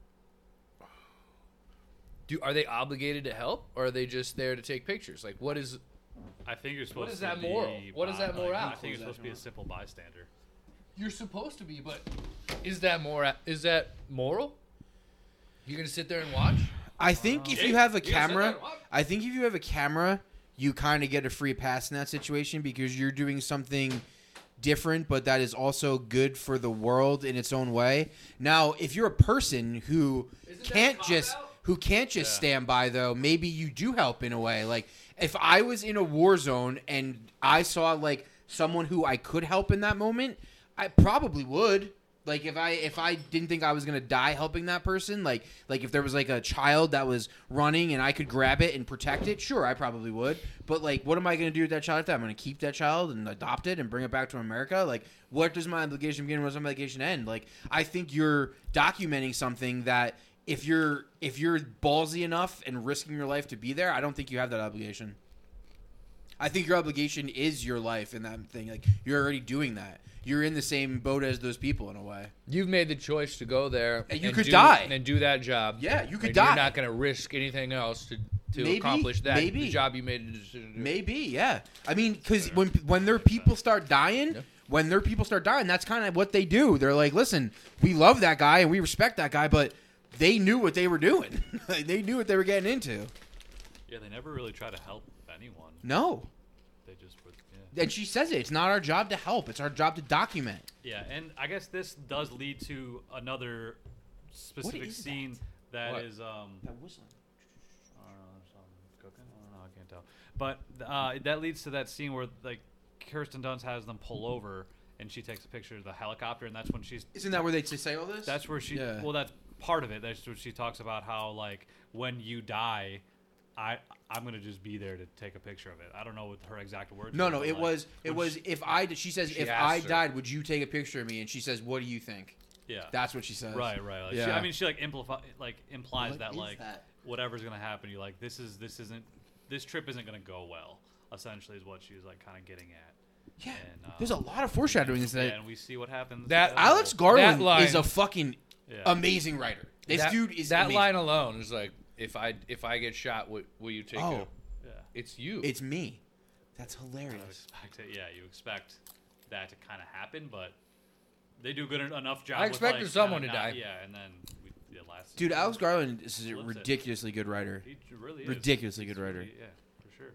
do are they obligated to help, or are they just there to take pictures? Like, what is? I think you're supposed is to that be moral? What is that by- moral? I think you're supposed to be a simple bystander. You're supposed to be, but is that more? Is that moral? You're gonna sit there and watch? I think if Yeah, you have a you gotta sit there camera, and watch. I think if you have a camera, you kind of get a free pass in that situation because you're doing something different, but that is also good for the world in its own way. Now, if you're a person who Isn't that a can't cop just out? who can't just Yeah. stand by, though, maybe you do help in a way. Like if I was in a war zone and I saw like someone who I could help in that moment, I probably would. Like if I if I didn't think I was gonna die helping that person, like like if there was like a child that was running and I could grab it and protect it, sure, I probably would. But like, what am I gonna do with that child? If I'm gonna keep that child and adopt it and bring it back to America? Like, what does my obligation begin? Where does my obligation end? Like, I think you're documenting something that if you're if you're ballsy enough and risking your life to be there, I don't think you have that obligation. I think your obligation is your life in that thing. Like, you're already doing that. You're in the same boat as those people in a way. You've made the choice to go there, And you could do, die. and do that job. Yeah, you could and die. You're not going to risk anything else to to Maybe, accomplish that. maybe. The job you made the decision to do. Maybe, yeah. I mean, because when when their people start dying, Yeah. when their people start dying, that's kind of what they do. They're like, listen, we love that guy and we respect that guy, but they knew what they were doing. They knew what they were getting into. Yeah, they never really try to help anyone. No. They just would. Yeah. And she says it. It's not our job to help. It's our job to document. Yeah, and I guess this does lead to another specific is scene that What? is um. That whistling. I don't know, something cooking. I don't know. I can't tell. But uh, that leads to that scene where like Kirsten Dunst has them pull over, and she takes a picture of the helicopter, and that's when she's. Isn't that where they say all this? That's where she. Yeah. Well, that's part of it. That's what she talks about. How like when you die, I I'm gonna just be there to take a picture of it. I don't know what her exact words. No, were, no, but, it like, was it when was she- if I she says She if asked I her. died, would you take a picture of me? And she says, "What do you think?" yeah. That's what she says. Right, right. Like she, Yeah. I mean, she like implify, like implies What that is like that? whatever's gonna happen, you like this is this isn't this trip isn't gonna go well. Essentially, is what she was like kind of getting at. Yeah. And, uh, There's a lot of foreshadowing in this. Yeah, that and we see what happens. That- uh, Alex That Garland line- is a fucking yeah. amazing writer. This that, dude is that amazing. line alone is like, if I if I get shot, will, will you take Oh. it? Yeah. It's you. It's me. That's Kind of hilarious. expect it. Yeah, you expect that to kind of happen, but they do a good enough job. I with, expected like, someone kinda to not- die. Yeah, and then we, the last. Dude, Alex Garland is a Flips it. ridiculously good writer. He really is. Ridiculously He's good writer. really- yeah, for sure.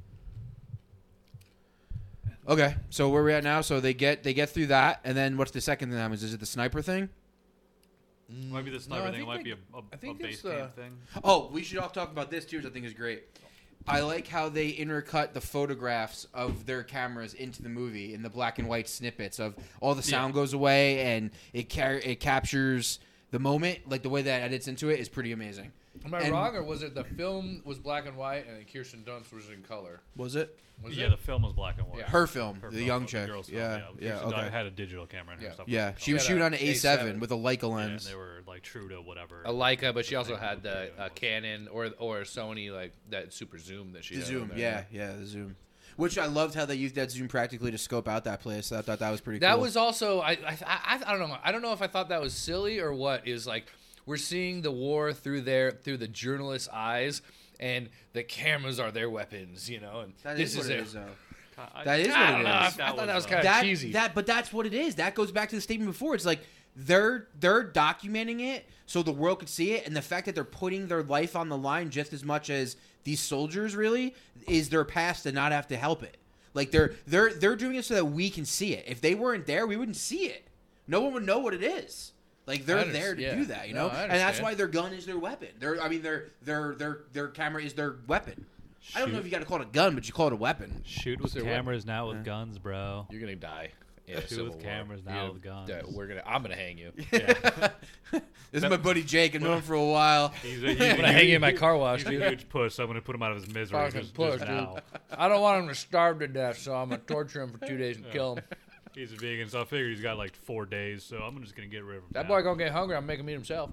Okay, so where we at now? So they get they get through that, and then what's the second thing that happens? Is it the sniper thing? Mm, Might be the no, sniper I thing. It think might they- be a, a, I think a it's, base game uh, thing. Oh, we should all talk about this too, which I think is great. I like how they intercut the photographs of their cameras into the movie in the black and white snippets of all the sound Yeah. goes away and it car- it captures the moment. Like the way that edits into it is pretty amazing. Am I and- wrong, or was it the film was black and white and Kirsten Dunst was in color? Was it Was Yeah, it? the film was black and white. Yeah. her film, Her the film, young the chick? girl's film, Yeah, yeah, Kirsten Dunst okay. had a digital camera and her Yeah. stuff. Yeah, was she was had shooting a on an A A seven seven. with a Leica Yeah, and lens. they were like true to whatever. A Leica, but she also Like, had the yeah, a it was. Canon or or a Sony, like that super zoom that she The had zoom, on there. yeah, yeah, the zoom. Which I loved how they used that zoom practically to scope out that place. I thought that was pretty That cool. was also I, I I I don't know I don't know if I thought that was silly or what. Is like we're seeing the war through their through the journalists' eyes, and the cameras are their weapons, you know. And That this is what is it it. is, though. I, That is I what don't it know. is. I, I That thought that was was, kind of that, cheesy. that, but that's what it is. That goes back to the statement before. It's like they're they're documenting it so the world could see it, and the fact that they're putting their life on the line just as much as these soldiers really is their past to not have to help it. Like they're they're they're doing it so that we can see it. If they weren't there, we wouldn't see it. No one would know what it is. Like they're I underst- there to yeah. do that, you No, know, I and that's understand. why their gun is their weapon. Their I mean their their their their camera is their weapon. I don't know if you got to call it a gun, but you call it a weapon. Shoot with So what- cameras, not with Yeah. guns, bro. You're gonna die. in a Shoot civil with war. cameras, You now know, with guns. that We're gonna. I'm gonna hang you. Yeah. This is my buddy Jake. I've known him for a while. He's a, he's I'm gonna hang you in my car wash, He's a dude. huge puss. So I'm gonna put him out of his misery Fucking just, puss, just dude. now. I don't want him to starve to death, so I'm gonna torture him for two days and kill him. He's a vegan, so I figure he's got like four days. So I'm just gonna get rid of him. That now. boy gonna get hungry. I'm making him eat himself.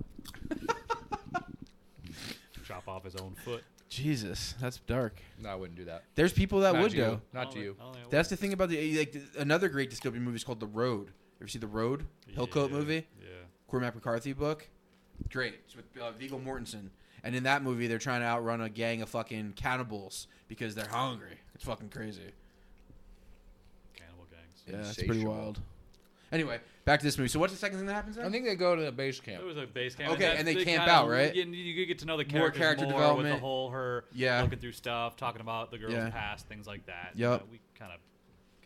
chop off his own foot. Jesus, that's dark. No, I wouldn't do that. There's people that Not would to you. though. Not I to don't you. think- I don't think I That's the thing about the like the, another great dystopian movie is called The Road. Ever see The Road? would. Hillcoat Yeah, movie, Yeah. Cormac McCarthy book. Great. It's with uh, Viggo Mortensen. And in that movie, they're trying to outrun a gang of fucking cannibals because they're hungry. It's fucking crazy. Cannibal gangs. Yeah, it's pretty Insatiable. wild. Anyway, back to this movie. So what's the second thing that happens then? I think they go to the base camp. It was a base camp. Okay, that's and they the camp kinda- out, right? You, you could get to know the More characters character more development. with the whole her Yeah. looking through stuff, talking about the girl's Yeah. past, things like that. Yep. Uh, we kind of got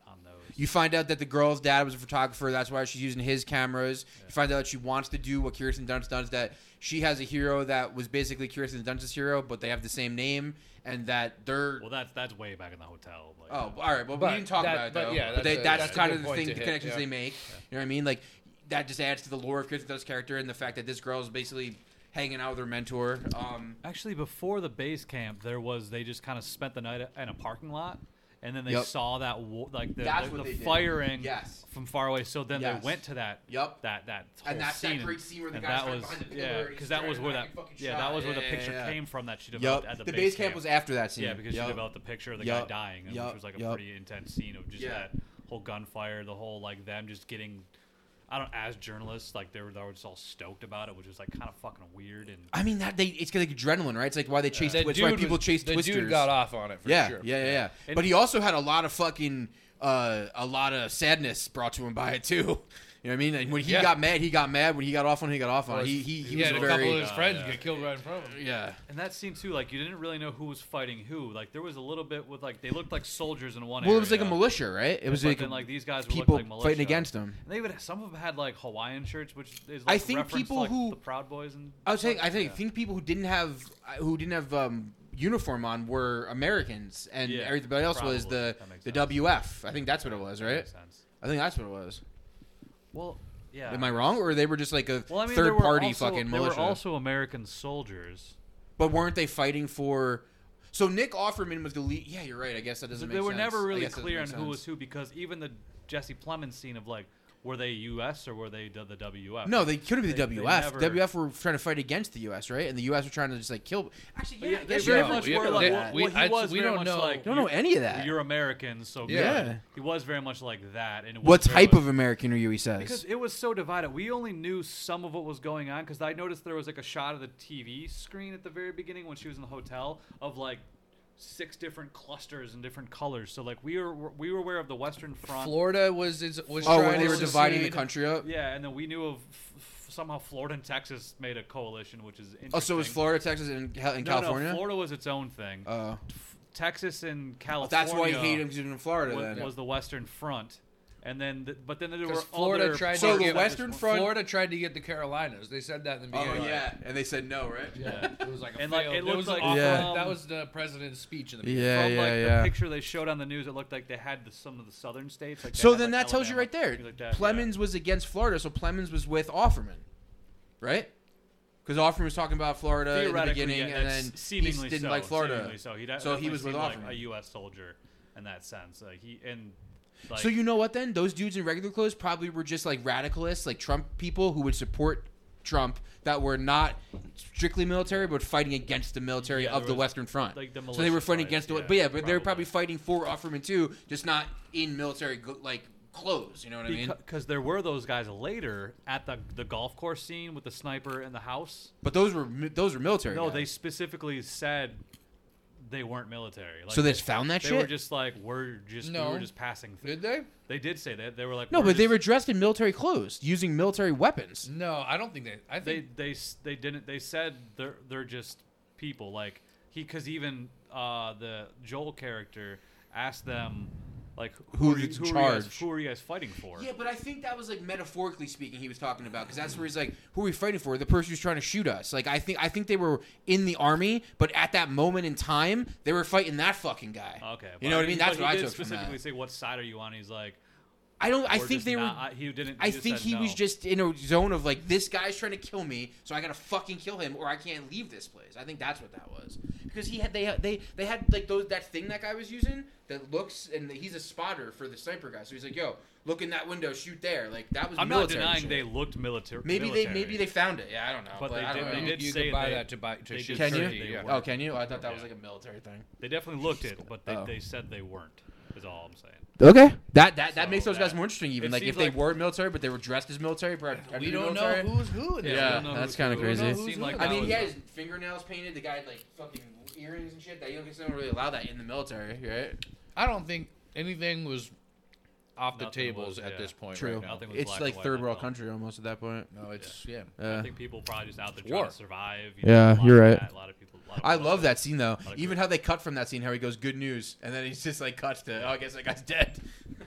on those. You find out that the girl's dad was a photographer. That's why she's using his cameras. Yeah. You find out that she wants to do what Kirsten Dunst does, that she has a hero that was basically Kirsten Dunst's hero, but they have the same name, and that they're... Well, that's that's way back in the hotel. Like, oh, all right. Well, but we didn't talk that, about it, though. But yeah, but that's, they, a, that's, that's kind a of the thing, the hit, connections yeah. they make. Yeah. You know what I mean? Like, that just adds to the lore of Kirsten Dunst's character and the fact that this girl is basically hanging out with her mentor. Um, Actually, before the base camp, there was they just kind of spent the night in a parking lot, and then they Yep. saw that wo- like the, That's the, what the they did. firing Yes. from far away. So then Yes. they went to that Yep. that that whole And that's scene, that great scene where the and guy's that right was behind the pillar yeah, and because he's that was staring where at that him fucking yeah shot. that was where the Yeah, picture yeah, yeah. came from that she developed Yep. at the, The base, base camp was after that scene. yeah because Yep. she developed the picture of the Yep. guy dying, and Yep. which was like a Yep. pretty intense scene of just Yeah. that whole gunfire, the whole like them just getting. I don't. As journalists, like they were, they were just all stoked about it, which was like kind of fucking weird. And I mean, that they it's like adrenaline, right? It's like why they chase. That It's why dude people was- chase the twisters. dude got off on it for yeah, sure. yeah, yeah, yeah. And- But he also had a lot of fucking, uh, a lot of sadness brought to him by it too. You know what I mean? And when he Yeah. got mad, he got mad. When he got off on, it, he got off on. Well, it. He he he, he was had a very couple of his uh, friends yeah. get killed right in front of him. yeah. And that scene too, like you didn't really know who was fighting who. Like there was a little bit with like they looked like soldiers in one Well, area. it was like a militia, right? It was but like, then, like these guys would people look like militia. fighting against him. And they would some of them had like Hawaiian shirts, which is like I think reference to, people like, who- the Proud Boys and I was saying, such. I think Yeah. think people who didn't have who didn't have um, uniform on were Americans, and Yeah, everybody else was probably. the That makes the sense. W F. I think that's what it was, That right? makes sense. I think that's what it was. Well, yeah. Am I wrong, or they were just like a Well, I mean, there third were party also, fucking there militia? were also American soldiers. But weren't they fighting for? So Nick Offerman was the lead. Yeah, you're right. I guess that doesn't. They make were sense. never I really guess that clear on doesn't who make was sense. who because even the Jesse Plemons scene of like were they U S or were they the the W F? No, they couldn't be the They- they W F. never- W F were trying to fight against the U S, right? And the U S were trying to just like kill. Actually, yeah, Yeah, I they guess very you're No, much yeah, were but like they- well, we- well, he I- was we very don't much know- like don't know you're- any of that. You're American, so Yeah. Yeah. he was very much like that. And it was What very type much- of American are you? He says. Because it was so divided. We only knew some of what was going on because I noticed there was like a shot of the T V screen at the very beginning when she was in the hotel of like six different clusters and different colors. So like we were we were aware of the Western Front. Florida was is, was oh, trying when they to were dividing the secede. country up. Yeah, and then we knew of f- f- somehow Florida and Texas made a coalition, which is interesting. Oh, so it was Florida, Texas, and Cal- in No, California. No, Florida was its own thing. Uh, F- Texas and oh, California. that's why you hate him because he's in Florida. was, then was the Western Front, and then th- but then there were Because Florida other tried So to the get Western Front- Florida tried to get the Carolinas. They said that in the oh beginning. yeah, and they said no, right? Yeah, it was like a And, like, failed. it looked was like an Yeah. awful- that was the president's speech in the beginning. Yeah, From yeah, like yeah. the picture they showed on the news, it looked like they had the, some of the southern states. Like they So had, then like, that tells you Alabama, right there. things like that, Plemons was against Florida, so Plemons was with Offerman, right? Because Offerman was talking about yeah. Florida in the Theoretically, beginning, yeah, and that's then he seemingly didn't so, like Florida. seemingly So he, de- So he definitely was with seemed like Offerman. a U S soldier in that sense. Like he and like, So you know what then? Those dudes in regular clothes probably were just like radicalists, like Trump people who would support Trump that were not strictly military, but fighting against the military Yeah, of there the was, Western Front. like, the so they were militia fighting side, against the, yeah, but yeah, but they were probably. probably fighting for Offerman too, just not in military go- like clothes. You know what I mean? because there were those guys later at the the golf course scene with the sniper in the house. But those were mi- those were military. No, guys. they specifically said they weren't military. Like, So they just found that they shit? were just like we're just we No. were just passing. Through. Did they? They did say that they were like No, we're but they just- were dressed in military clothes, using military weapons. No, I don't think they. I they think they s- they didn't they said they're they're just people like he because even uh the Joel character asked them like Who are you, is who in are you guys, charge? who are you guys fighting for? Yeah, but I think that was like metaphorically speaking he was talking about because that's where he's like, "Who are we fighting for? The person who's trying to shoot us." Like I think I think they were in the army, but at that moment in time, they were fighting that fucking guy. Okay, you but know what I mean? That's but what he I did took from specifically that. say what side are you on? He's like I don't. I we're think just they were. not- he didn't. I he just think said he no. was just in a zone of like, this guy's trying to kill me, so I gotta fucking kill him, or I can't leave this place. I think that's what that was. Because he had they had, they they had like those that thing that guy was using that looks, and he's a spotter for the sniper guy. So he's like, yo, look in that window, shoot there. Like that was. I'm not military denying shit. they looked military. Maybe military. they maybe they found it. Yeah, I don't know. But they I don't did- know. they did you say could buy they- that to buy to they shoot Can you? turkey, They yeah. weren't. Oh, can you? I thought that was Yeah. like a military thing. They definitely looked it, but they, Oh. they said they weren't. Is all I'm saying. Okay. That that, that So makes those guys that- more interesting. Even it like if seems they like- were military, but they were dressed as military. perhaps We the don't military. know who's who. In Yeah, this. we don't know that's who's kinda who. crazy. It Who's seemed who? like I that mean, was he a- had his fingernails painted. The guy had like fucking earrings and shit. That you don't, they don't really allow that in the military, right? I don't think anything was off the Nothing tables was, at yeah. this point True. right now. Nothing was It's black like and white third on world film. country almost at that point. No, it's yeah. I Yeah. think people probably just out there War. trying to survive. Yeah, know, a lot you're of right. that, A lot of people. A lot of I people love out that scene though. of Even great- how they cut from that scene, how he goes, "Good news," and then he's just like cuts to, "Oh, I guess that guy's dead."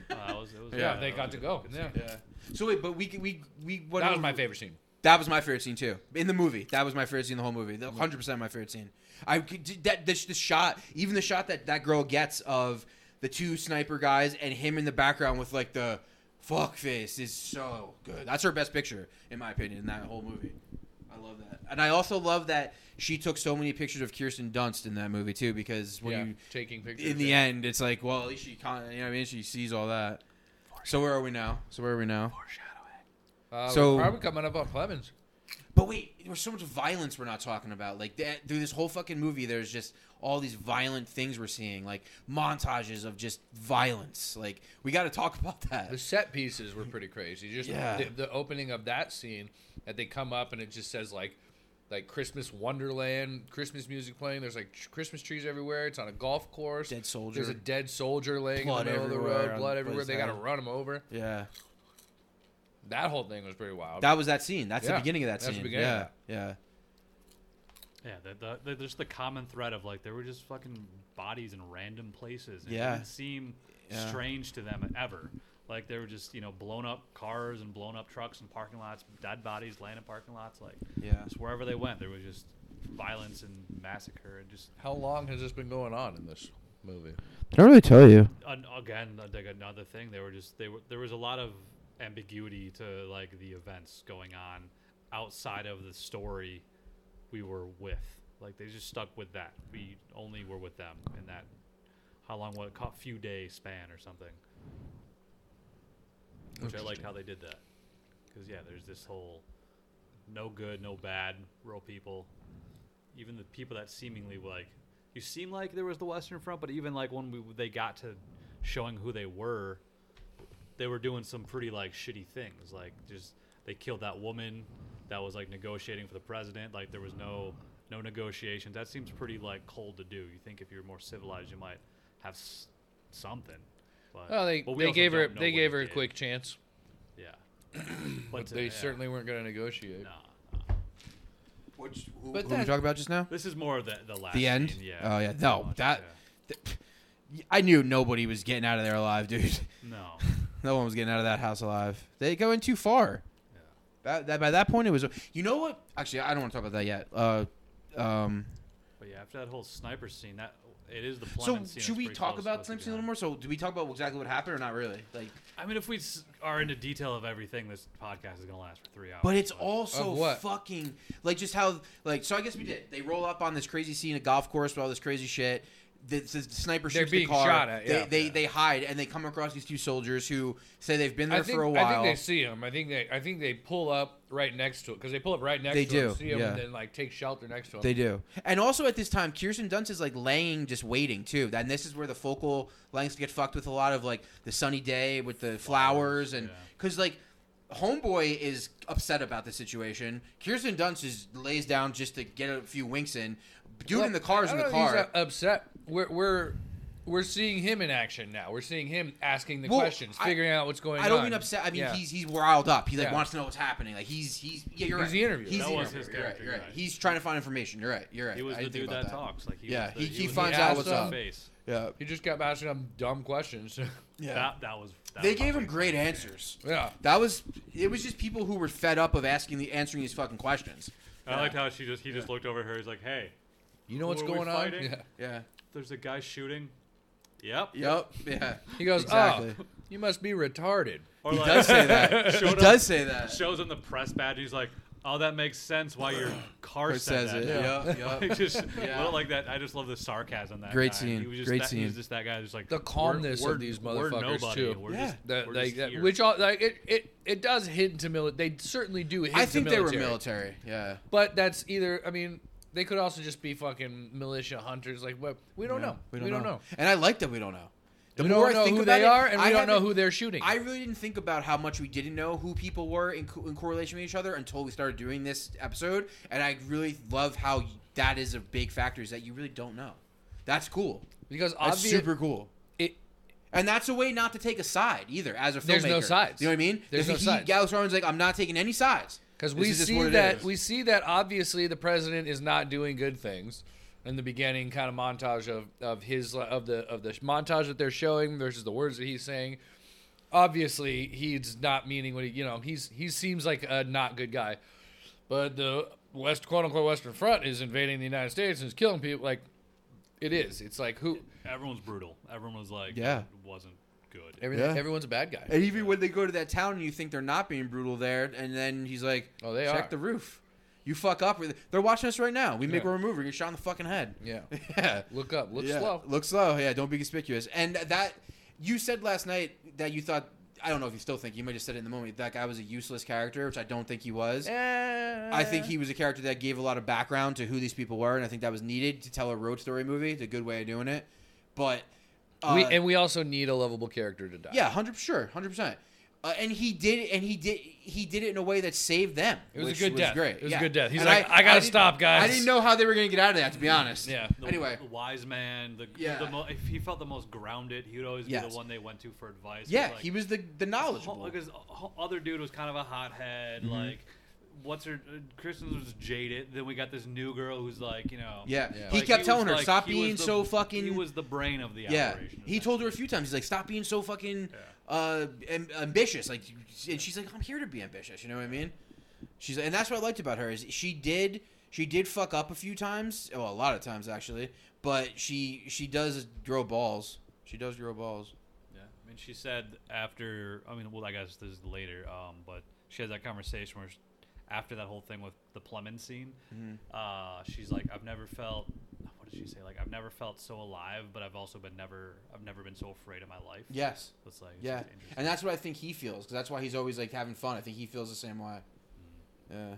that was, it was, Yeah, uh, they that got was to a go. good Yeah. scene. Yeah. So wait, but we we we what That was my favorite scene. That was my favorite scene too in the movie. That was my favorite scene in the whole movie. one hundred percent my favorite scene. I could- that this the shot, even the shot that that girl gets of the two sniper guys and him in the background with like the fuck face is so good. That's her best picture in my opinion in that whole movie. I love that, and I also love that she took so many pictures of Kirsten Dunst in that movie too because when Yeah, you taking pictures. in the yeah. end it's like well at least she con- you know what I mean she sees all that. So where are we now? So where are we now? Uh, So- we're probably coming up on Clemens. But wait, there's so much violence we're not talking about. Like that, through this whole fucking movie, there's just all these violent things we're seeing, like montages of just violence. Like we got to talk about that. The set pieces were pretty crazy. Just Yeah. the, the opening of that scene that they come up and it just says like like Christmas Wonderland, Christmas music playing. There's like tr- Christmas trees everywhere. It's on a golf course. Dead soldier. There's a dead soldier laying Blood in the middle of the everywhere road. on- Blood on everywhere. his They got to head. run him over. Yeah, That whole thing was pretty wild. that was that scene. That's Yeah, the beginning of that that's the scene. beginning Yeah, of yeah. Yeah, the, the, the, there's the common thread of like there were just fucking bodies in random places. And Yeah. It didn't seem Yeah. strange to them ever. Like they were just you know blown up cars and blown up trucks and parking lots, dead bodies laying in parking lots. Like Yeah. just wherever they went, there was just violence and massacre and just How long has this been going on in this movie? I don't really tell you. an, again like another thing. They were just they were there was a lot of ambiguity to like the events going on outside of the story we were with. Like they just stuck with that. We only were with them in that. How long? What? A few day span or something. Which I liked how they did that. Because yeah, there's this whole no good, no bad, real people. Even the people that seemingly like you seem like there was the Western Front, but even like when we they got to showing who they were, they were doing some pretty like shitty things. Like just they killed that woman that was like negotiating for the president. Like there was no no negotiations. That seems pretty like cold to do. You think if you're more civilized, you might have s- something. But, Oh, they but we they also gave her don't know they what gave he her a did. quick chance, Yeah, but uh, they yeah. certainly weren't going to negotiate. Nah, nah. Which, who, But who we that- talking about just now? This is more the the last. The end? scene, yeah. Oh, yeah. pretty No, much, that- yeah. I knew nobody was getting out of there alive, dude. No. No one was getting out of that house alive. They go in too far. Yeah. That, that by that point it was. You know what? Actually, I don't want to talk about that yet. Uh, um. But yeah, after that whole sniper scene, that it is the So Clemens scene. should that's we pretty talk close about to Clemson what's a little behind. more? So do we talk about exactly what happened or not really? Like, I mean, if we s- are into detail of everything, this podcast is gonna last for three hours. but it's also Of what? fucking like just how like. So I guess we did. They roll up on this crazy scene, a golf course with all this crazy shit. The, the sniper They're shoots the being car. shot at, They yeah. they, Yeah. they hide and they come across these two soldiers who say they've been there I think, for a while. I think they see him. I think they I think they pull up right next to it because they pull up right next They to him, do, see him, yeah. and then like take shelter next to him. They do. And also at this time, Kirsten Dunst is like laying, just waiting too. And this is where the focal lengths get fucked with a lot of like the sunny day with the flowers and yeah. because like Homeboy is upset about the situation. Kirsten Dunst is lays down just to get a few winks in. Dude Well, in the car is I in the don't know if car. he's uh, upset. We're we're we're seeing him in action now. We're seeing him asking the Well, questions, I- figuring out what's going on. I don't mean upset. I mean Yeah. he's he's riled up. He like Yeah. wants to know what's happening. Like he's he's yeah you're He's right. the interviewer. He's That the was interviewer. his You're right. character, You're right. right. He's trying to find information. You're right. You're right. He was I the didn't think dude about that, talks. Like he Yeah, was the, he- he was the finds guy out with what's the up. Face. Yeah. He just kept asking him dumb questions. Yeah. That that was. That They was gave him fucking great crazy. answers. yeah. That was it. Was just people who were fed up of asking the answering these fucking questions. I Yeah. liked how she just he just looked over at her. He's like, "Hey, You know what's Who are we going on? fighting? Yeah. Yeah. there's a guy shooting." Yep. Yep. Yeah. He goes, Exactly. "Oh, you must be retarded." Or He like, does say that. he showed up- does say that. Shows him the press badge. He's like, "Oh, that makes sense why your car It said says that." it. now." Yep. Yep. Like, just Yeah. little like that. I just love the sarcasm. That Great guy. scene. He was just Great that, He scene. was just that guy. Just like The calmness we're, of these we're, motherfuckers, we're nobody. too. We're Yeah. just, That, we're like, just that- here. which all like it, it it does hint to military. They certainly do hint I to think they were military. military. Yeah. But that's either. I mean, they could also just be fucking militia hunters. Like, what? We don't Yeah, know. We don't, know. And I like that we don't know. The We more don't I know think who about they it, are, and we I don't know haven't- who they're shooting. I really didn't think about how much we didn't know who people were in, co- in correlation with each other until we started doing this episode, and I really love how that is a big factor is that you really don't know. That's cool. because That's obvious, super cool. it, And that's a way not to take a side either as a filmmaker. There's no sides. You know what I mean? There's if no he, sides. Alex Garland's like, I'm not taking any sides. Because This we is just see what it that is. we see that obviously the president is not doing good things in the beginning kind of montage of, of his of the of the montage that they're showing versus the words that he's saying. obviously he's not meaning what he, you know, he's he seems like a not good guy, but the West quote unquote Western Front is invading the United States and is killing people. Like, it is. It's like who? Everyone's brutal. Everyone was like, Yeah. it wasn't good. Everything, Yeah. Everyone's a bad guy. And even when they go to that town and you think they're not being brutal there, and then he's like, Oh, they check are. the roof. You fuck up. They're watching us right now. We make Yeah. a move. We're get shot in the fucking head. Yeah. Yeah. Look up. Look Yeah. slow. Look slow. Yeah, don't be conspicuous. And that, you said last night that you thought, I don't know if you still think, you might have said it in the moment, that guy was a useless character, which I don't think he was. Eh. I think he was a character that gave a lot of background to who these people were, and I think that was needed to tell a road story movie. It's a good way of doing it. But, uh, we and we also need a lovable character to die. yeah, hundred sure, hundred percent. Uh, and he did, and he did, he did it in a way that saved them. It was a which good was death. Great. It was a Yeah. good death. He's And like, I gotta didn't- stop, guys. I didn't know how they were going to get out of that, to be honest. Yeah. The, Anyway. the wise man, the, Yeah. the mo- if he felt the most grounded, he would always be Yes. the one they went to for advice. Yeah, Like, he was the the knowledgeable. Because other dude was kind of a hothead. Mhm. Like, what's her? Uh, Kristen was jaded. Then we got this new girl who's like, you know. Yeah, Yeah. he like, kept was telling her, like- "Stop he was being the- so fucking." He was the brain of the yeah, operation. he told her a few times. He's like, "Stop being so fucking Yeah. uh, am- ambitious." Like, and she's like, "I'm here to be ambitious." You know what I mean? She's and that's what I liked about her is she did she did fuck up a few times. Well, a lot of times actually, but she she does grow balls. She does grow balls. Yeah, I mean, she said after. I mean, well, I guess this is later. Um, but she had that conversation where, she, after that whole thing with the Plemons scene, Mhm. uh, she's like, "I've never felt." What did she say? Like, I've never felt so alive, but I've also been never. I've never been so afraid in my life. Yes. So it's like, it's Yeah, just interesting. and that's what I think he feels because that's why he's always like having fun. I think he feels the same way. Yeah.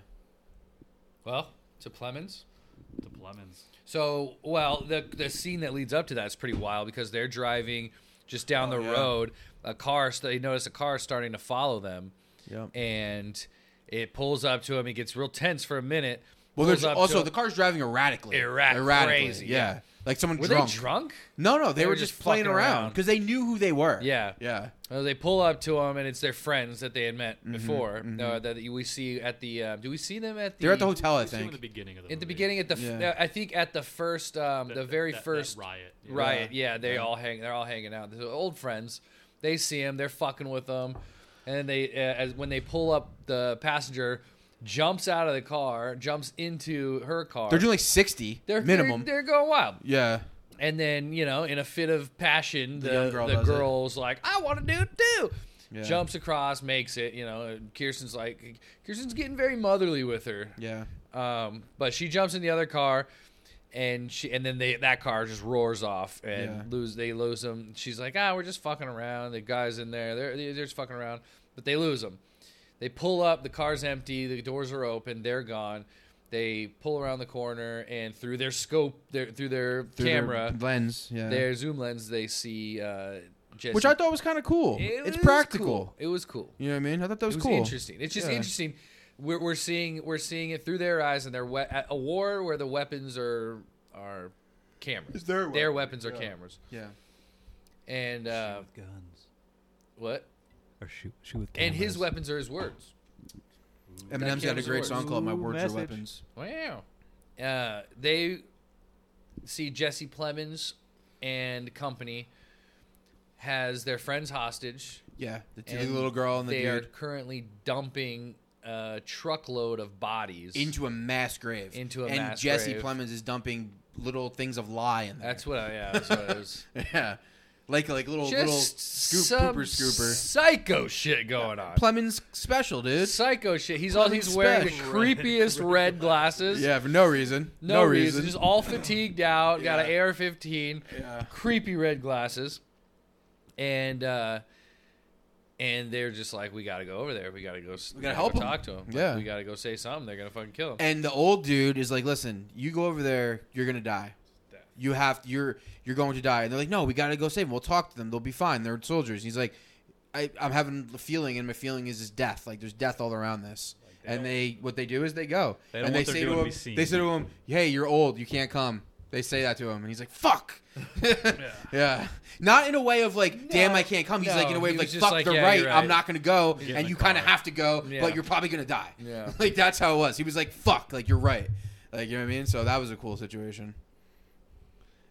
Well, to Plemons. the Plemons. So, well, the the scene that leads up to that is pretty wild because they're driving just down Oh, the yeah. road. A car, they notice a car starting to follow them, Yep. and it pulls up to him. It gets real tense for a minute. Well, pulls there's up also to the him. car's driving erratically. Errat- erratically. crazy, Yeah. yeah. Like someone Were drunk. they drunk? No, no, they, They were were just just playing fucking around around. because they knew who they were. Yeah. Yeah. Uh, they pull up to him, and it's their friends that they had met Mhm, before. mhm. Uh, that we see at the. Uh, do we see them at the? They're at the hotel, I We see him think. in the beginning of the At the movie. beginning, at the. F- Yeah. uh, I think at the first, um, That- the that- very that- that first riot. yeah. riot. Yeah, they Yeah. all hang. They're all hanging out. They're old friends. They see him. They're fucking with them, and then they, uh, as when they pull up, the passenger jumps out of the car, jumps into her car. They're doing like sixty They're- minimum. They're, they're going wild. yeah. And then, you know, in a fit of passion, The the, young girl the does it. girl's like, I want to do it too. Yeah. Jumps across, makes it, you know. and Kirsten's like, Kirsten's getting very motherly with her. Yeah. Um, but she jumps in the other car, and she and then they that car just roars off and Yeah. lose. They lose them. She's like, ah, we're just fucking around. The guys in there, they're they're just fucking around. But they lose them. They pull up. The car's empty. The doors are open. They're gone. They pull around the corner, and through their scope, their through their Through their camera, lens. Yeah. their zoom lens, they see uh, Jesse. Which I thought was kind of cool. It it's was practical. cool. It was cool. You know what I mean? I thought that was, it was cool. interesting. It's just Yeah. interesting. We're, we're seeing we're seeing it through their eyes, and they're we- at a war where the weapons are are cameras. It's their Their weapons, weapons are yeah. cameras. Yeah. And uh, Shoot with guns. what? Or shoot, shoot with And his weapons are his words. Eminem's got a camera's great words. song called "My Ooh, Words message. Are Weapons." Wow. Uh, they see Jesse Plemons and company has their friends hostage. Yeah, the, t- the and little girl and the they dude are currently dumping a truckload of bodies into a mass grave. Into a and mass Jesse grave. Plemons is dumping little things of lie in there. That's what I, yeah, that's what it was. yeah, like like little Just little scoop some pooper scooper. psycho shit going on. Plemons special, dude. Psycho shit. He's all he's wearing the Special. creepiest red glasses. Yeah, for no reason. No, reason. Just all fatigued out. Got an Yeah. A R fifteen. Yeah. Creepy red glasses. And uh and they're just like, we gotta go over there. We gotta go. s- We gotta go help 'em. talk to him. Like, Yeah. we gotta go say something. They're gonna fucking kill him. And the old dude is like, "Listen, you go over there, you're gonna die. Death. You have you're you're going to die." And they're like, "No, we gotta go save them. We'll talk to them. They'll be fine. They're soldiers." He's like, I, "I'm having a feeling, and my feeling is is death. Like there's death all around this." they and don't- they what they do is they go They don't and want they their say to doing to him, be seen. they say to him, "Hey, you're old. You can't come." They say that to him, and he's like, "Fuck." yeah. Not in a way of like, "Damn, I can't come." He's No, like in a way he of was like, just "Fuck, like, they're yeah, right. you're I'm right. not gonna go, Get in and the you kind of car." have to go, Yeah. but you're probably gonna die." Yeah. Like that's how it was. He was like, "Fuck," like you're right. Like you know what I mean. So that was a cool situation.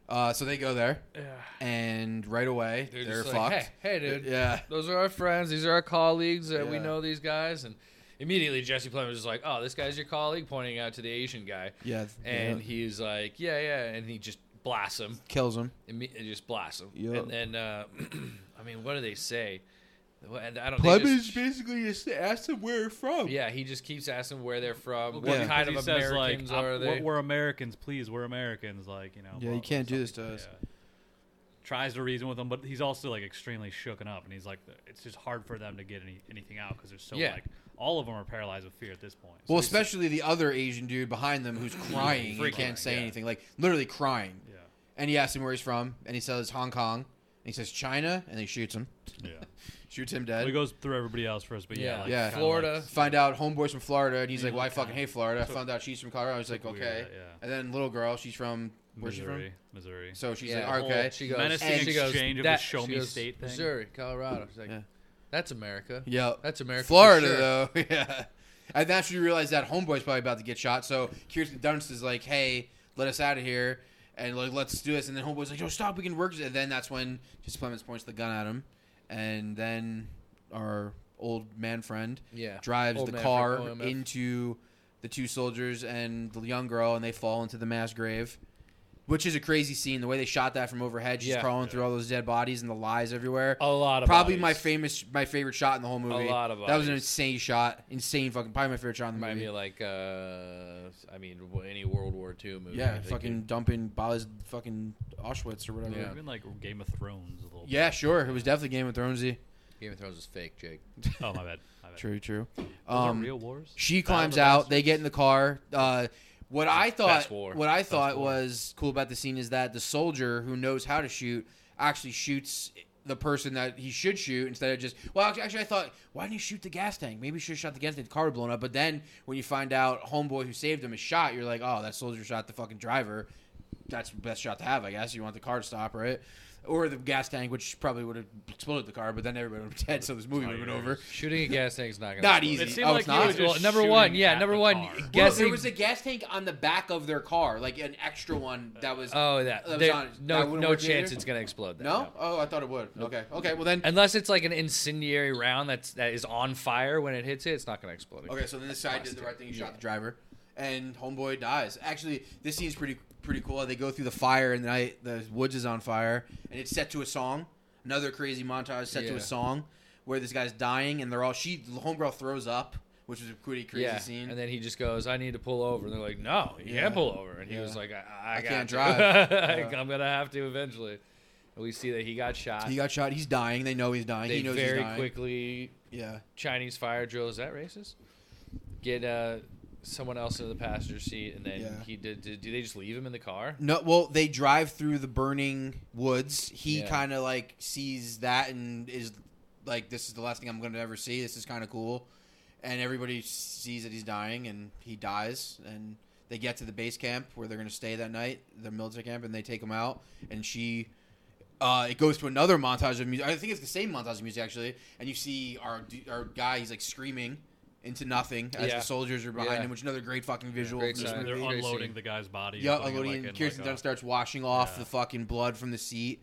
Uh, so they go there, Yeah. and right away They're, they're, just like, fucked. hey, hey, dude. Yeah. Those are our friends. These are our colleagues. Uh, We Yeah. know these guys. And immediately Jesse Plemons is like, oh, this guy's your colleague, pointing out to the Asian guy. Yeah. And yeah. he's like, yeah, yeah. And he just blasts him. kills him. Imme- and just blasts him. Yep. And then, uh, I mean, what do they say? Well, and I don't they Plemons just- basically just asked him where they're from. Yeah, he just keeps asking where they're from, Well, what Yeah. kind of he says, Americans like, are I'm- they? We're, we're Americans, please. We're Americans. Like, you know. Yeah, blah, you can't blah, do something. this to us. Yeah. Tries to reason with them, but he's also like extremely shooken up, and he's like, it's just hard for them to get any, anything out because they're so Yeah. like, all of them are paralyzed with fear at this point. So Well, he's- especially the other Asian dude behind them who's crying. He Freaking, can't say yeah. anything. Like, literally crying. Yeah. And he asks him where he's from, and he says Hong Kong. And he says China, and he shoots him. Yeah. Shoots him Well, dead. he goes through everybody else first, but yeah, Yeah. like, Yeah. kinda Florida. like- Find out homeboy's from Florida, and he's Yeah, like, "Why like, fucking kinda hate Florida?" I took- found out she's from Colorado. I was like, took "Okay." weird, yeah. And then little girl, she's from where's she Missouri, from? Missouri. So she's Yeah, like, whole- "Okay." She goes, Menacing and she goes, exchange of the that, show she me goes, state thing. Missouri, Colorado. She's like, Yeah. that's America. Yep. That's America. for Florida sure. though, yeah. And that's when you realize that homeboy's probably about to get shot. So Kirsten Dunst is like, "Hey, let us out of here, and like let's do this." And then homeboy's like, "Yo, stop, we can work." And then that's when Jesse Plemons points the gun at him, and then our old man friend Yeah. drives Old the man car from O M F. into the two soldiers and the young girl, and they fall into the mass grave. Which is a crazy scene. The way they shot that from overhead, she's Yeah. crawling through all those dead bodies and the lies everywhere. A lot of Probably bodies. my famous, my favorite shot in the whole movie. lot of That was an bodies. insane shot, insane fucking. Probably my favorite shot in the Remind movie. me of like, uh, I mean, any World War Two movie. yeah, They fucking could- dumping bodies, fucking Auschwitz or whatever. Yeah. Even like Game of Thrones a little. Yeah, sure. It was definitely Game of Thronesy. Game of Thrones is fake, Jake. Bit. Oh my bad. My bad. True, true. Those are Um, real wars. She Battle of climbs the out. They Bastards? get in the car. Uh, what I thought, Best war. what I Best thought war. was cool about the scene is that the soldier who knows how to shoot actually shoots the person that he should shoot instead of just. Well, actually, actually I thought, why didn't he shoot the gas tank? Maybe he should have shot the gas tank. The car would blown up. But then when you find out homeboy who saved him is shot, you're like, oh, that soldier shot the fucking driver. That's the best shot to have, I guess. You want the car to stop, right? Or the gas tank, which probably would have exploded the car, but then everybody would have been dead, so this movie would have been over. Shooting a gas tank is not gonna. Not explode. easy. It seemed Oh, like it's he not? was Well, just number shooting one, yeah, at number the one, car. Well, guessing. there was a gas tank on the back of their car, like an extra one that was. oh, that, that was there- on- that no, wouldn't no work chance either? it's gonna explode. That, no? Oh, I thought it would. Okay. Okay. Well then. Unless it's like an incendiary round that's that is on fire when it hits it, it's not gonna explode. Okay, so then this guy did the right thing. He shot the driver, and homeboy dies. Actually, this scene's pretty pretty cool. They go through the fire, and the night the woods is on fire, and it's set to a song. Another crazy montage set to Yeah. a song where this guy's dying, and they're all she the homegirl throws up, which was a pretty crazy yeah, scene. and then he just goes, "I need to pull over," and they're like, "No, you Yeah. can't pull over." And he Yeah. was like, "I, I, I got can't to. drive." I- Yeah. I'm gonna have to eventually." And we see that he got shot. he got shot. He's dying. They know he's dying. they he knows very he's dying. quickly Yeah. Chinese fire drill. Is that racist? Get uh, someone else in the passenger seat, and then Yeah. he did, did. Do they just leave him in the car? No, well, they drive through the burning woods. He Yeah. kind of like sees that and is like, "This is the last thing I'm going to ever see. This is kind of cool." And everybody sees that he's dying, and he dies. And they get to the base camp where they're going to stay that night, the military camp, and they take him out. And she, uh, it goes to another montage of music. I think it's the same montage of music actually. And you see our our guy. He's like screaming into nothing as Yeah. the soldiers are behind Yeah. him, which is another great fucking visual. Great from this sign. movie. They're Great unloading scene. the guy's body. Yeah, and putting it, unloading, like, and in, Kirsten like, a- Dunst starts washing off Yeah. the fucking blood from the seat.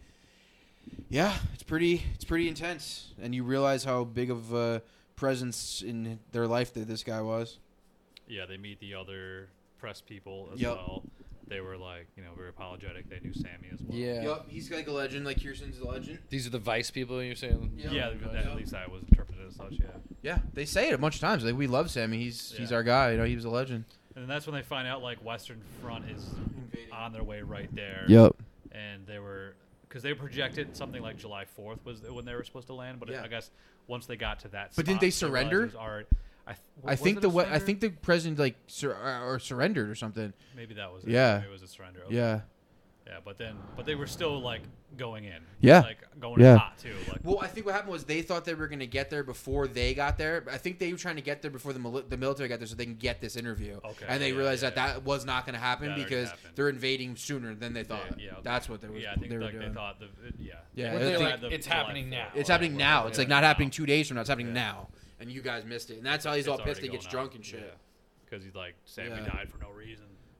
Yeah, it's pretty, it's pretty intense, and you realize how big of a presence in their life that this guy was. Yeah, they meet the other press people as Yep. well. They were like, you know, very apologetic. They knew Sammy as well. Yeah. Yep, he's like a legend, like Kirsten's a legend. These are the Vice people you're saying? Yeah. Yeah, Yep. that, at least that was interpreted as such. Yeah, Yeah, they say it a bunch of times. Like, we love Sammy. He's he's Yeah. our guy. You know, he was a legend. and then that's when they find out like Western Front is on their way right there. Yep. And they were because they projected something like July fourth was when they were supposed to land, but Yeah. I guess once they got to that, But didn't spot, they realized surrender? it was already- I, th- I was think it the a we- I surrender? think the president like sur- or surrendered or something. maybe that was it. Yeah. Maybe it was a surrender. Okay. Yeah. Yeah, but then but they were still like going in. Yeah. Like going Yeah. in hot too. Like Well, I think what happened was they thought they were going to get there before they got there. I think they were trying to get there before the mili- the military got there so they can get this interview. Okay. And they Yeah, realized yeah, that yeah. that was not going to happen That already because happened. they're invading sooner than they thought. yeah, okay. That's what they were. yeah, I think they were like doing. they thought the it- yeah. Yeah, Well, I they're think- like, the it's July happening fourth. now. It's Like, happening now. It's yeah. like not Now. happening two days from now. It's happening Yeah. now, and you guys missed it. And that's how he's It's all pissed. already He gets going drunk on. and shit. Because he's like, Sammy Yeah. died for no reason.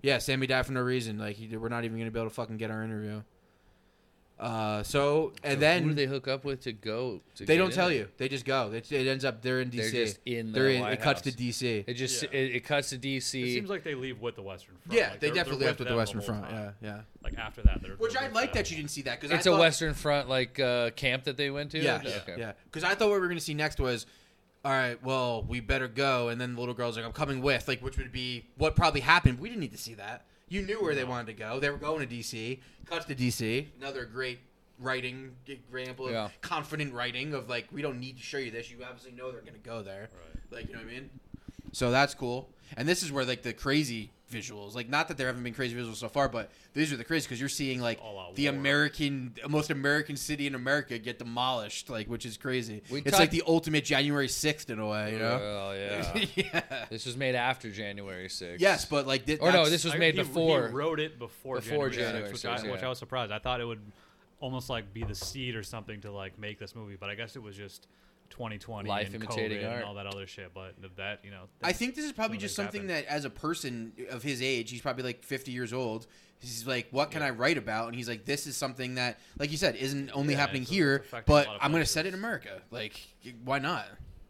Yeah, Sammy died for no reason. Like he, we're not even gonna be able to fucking get our interview. Uh, so and So then who do they hook up with to go? To they get don't in tell there? you. They just go. It, it ends up they're in D C. They're just in the They're in, White it cuts House. to D C. It just Yeah. it, it cuts to It D C. seems like they leave with the Western Front. Yeah, Like, they they're- definitely they're left with the them Western whole Front. time. Yeah, yeah. Like after that, they're. Which they're I with like them. that you didn't see that because It's I a thought, Western Front like uh, camp that they went to. Yeah, Okay. yeah. Because I thought what we were gonna see next was, all right, well, we better go, and then the little girl's like, I'm coming with, like, which would be what probably happened. We didn't need to see that. You knew where they wanted to go. They were going to D C. Cuts to D C. Another great writing example of Yeah. confident writing of like, we don't need to show you this. You obviously know they're gonna go there. Right. Like, you know what I mean? So that's cool. And this is where like the crazy visuals, like not that there haven't been crazy visuals so far, but these are the crazy because you're seeing like All-out the war. American, most American city in America get demolished, like which is crazy. We it's talked- like the ultimate January sixth in a way, you know? Oh yeah. yeah. This was made after January sixth. Yes, but like th- Or no, that's- this was I- made he, before. He wrote it before, Before January, January sixth, which, sixth, I, which yeah. I was surprised. I thought it would almost like be the seed or something to like make this movie, but I guess it was just twenty twenty Life and imitating COVID art. and all that other shit. But that, you know, I think this is probably Some just things something happen. that, as a person of his age, he's probably like fifty years old. He's like, what can Yeah. I write about? And he's like, this is something that, like you said, isn't only Yeah, happening it's- here, it's affecting a but lot of I'm going to places. set it in America. Like, why not?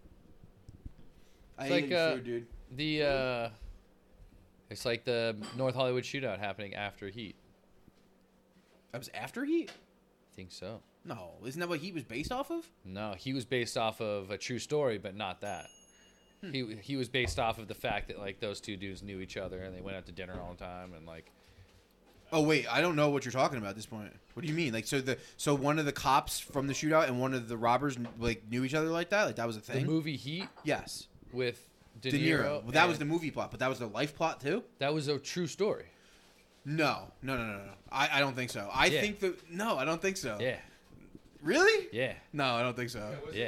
I It's like, ate uh, food, dude. The uh, it's like the North Hollywood shootout happening after Heat. That was after Heat? I think so. No, isn't that what Heat was based off of? No, he was based off of a true story, but not that. Hmm. He he was based off of the fact that like those two dudes knew each other and they went out to dinner all the time and like Oh wait, I don't know what you're talking about at this point. What do you mean? Like, so the so one of the cops from the shootout and one of the robbers like knew each other like that? Like that was a the thing? movie Heat Yes. with De De Niro. Niro. Well, that was the and- movie plot, but that was the life plot too? that was a true story. No, no, no, no, no. I, I don't think so. I Yeah. think the no, I don't think so. Yeah, Really? yeah, No, I don't think so. yeah.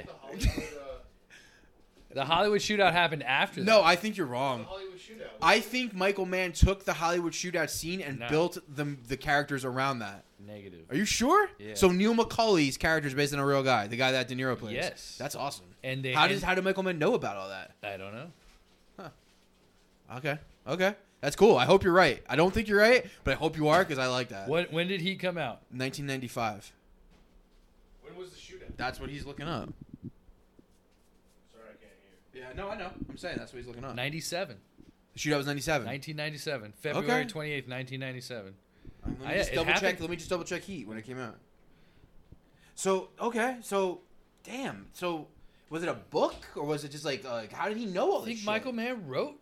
The Hollywood shootout happened after. No, that. I think you're wrong. Hollywood shootout. I think Michael Mann took the Hollywood shootout scene and No. built the the characters around that. Negative. Are you sure? Yeah. So Neil McCauley's character is based on a real guy, the guy that De Niro plays. Yes. That's awesome. And they How and- does how did Michael Mann know about all that? I don't know. Okay. Okay. That's cool. I hope you're right. I don't think you're right, but I hope you are because I like that. What? When did Heat come out? nineteen ninety-five. When was the shootout? That's what he's looking up. Sorry, I can't hear. Yeah, no, I know. I'm saying that's what he's looking up. ninety-seven. The shootout was ninety-seven. nineteen ninety-seven. February Okay. twenty-eighth, nineteen ninety-seven. Um, Let I- me just it double check. happened- Let me just double check Heat when it came out. So okay, so damn. So was it a book or was it just like uh, like how did he know all I this think shit? Michael Mann wrote.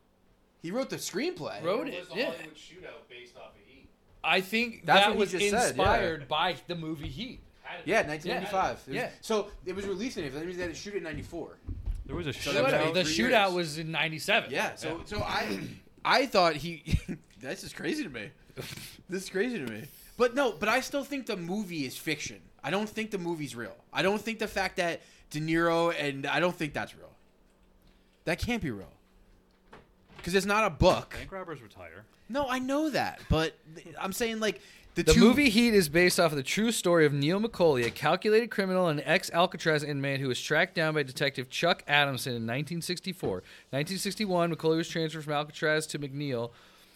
He wrote the screenplay. Wrote When it, was the yeah. Hollywood shootout based off of Heat? I think That's that what he was just said, yeah. inspired by the movie Heat. Had it Yeah, been. nineteen ninety-five. It was- Yeah. So it was released in it. That means they had to shoot it in ninety-four. there was a So shootout. that was Whatever, like the three shootout years. was in ninety-seven. Yeah. So so I I thought he. This is crazy to me. This is crazy to me. But no, but I still think the movie is fiction. I don't think the movie's real. I don't think the fact that De Niro and I don't think that's real. That can't be real. Because it's not a book. Bank robbers retire. No, I know that, but th- I'm saying like the, The two, movie Heat is based off of the true story of Neil McCauley, a calculated criminal and ex-Alcatraz inmate who was tracked down by Detective Chuck Adamson in nineteen sixty-four. nineteen sixty-one, McCauley was transferred from Alcatraz to McNeil.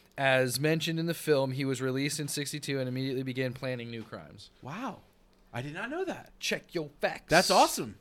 As mentioned in the film, he was released in sixty-two and immediately began planning new crimes. Wow, I did not know that. Check your facts. That's awesome.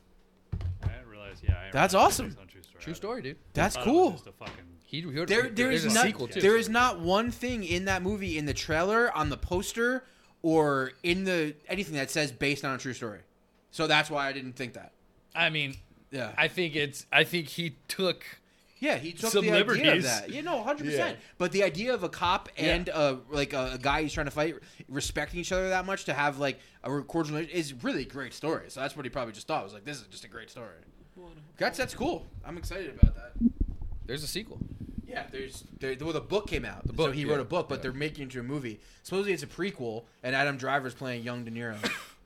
I didn't realize. Yeah, I didn't That's realize awesome. it was on True story. True story, dude. That's I thought it was cool. just a fucking- He, he, There, there is there's a not sequel too. there is not one thing in that movie, in the trailer, on the poster, or in the anything that says based on a true story. So that's why I didn't think that. I mean, Yeah, I think it's. I think he took. yeah, he took Some the idea of liberties. that. Yeah, no, hundred Yeah. percent. But the idea of a cop Yeah. and a like a, a guy he's trying to fight respecting each other that much to have like a cordial is really a great story. So that's what he probably just thought was like, this is just a great story. That's that's cool. I'm excited about that. There's a sequel. Yeah, there's there, well, the book came out. The book, so he yeah. wrote a book, but Yeah. they're making it into a movie. Supposedly it's a prequel, and Adam Driver's playing young De Niro.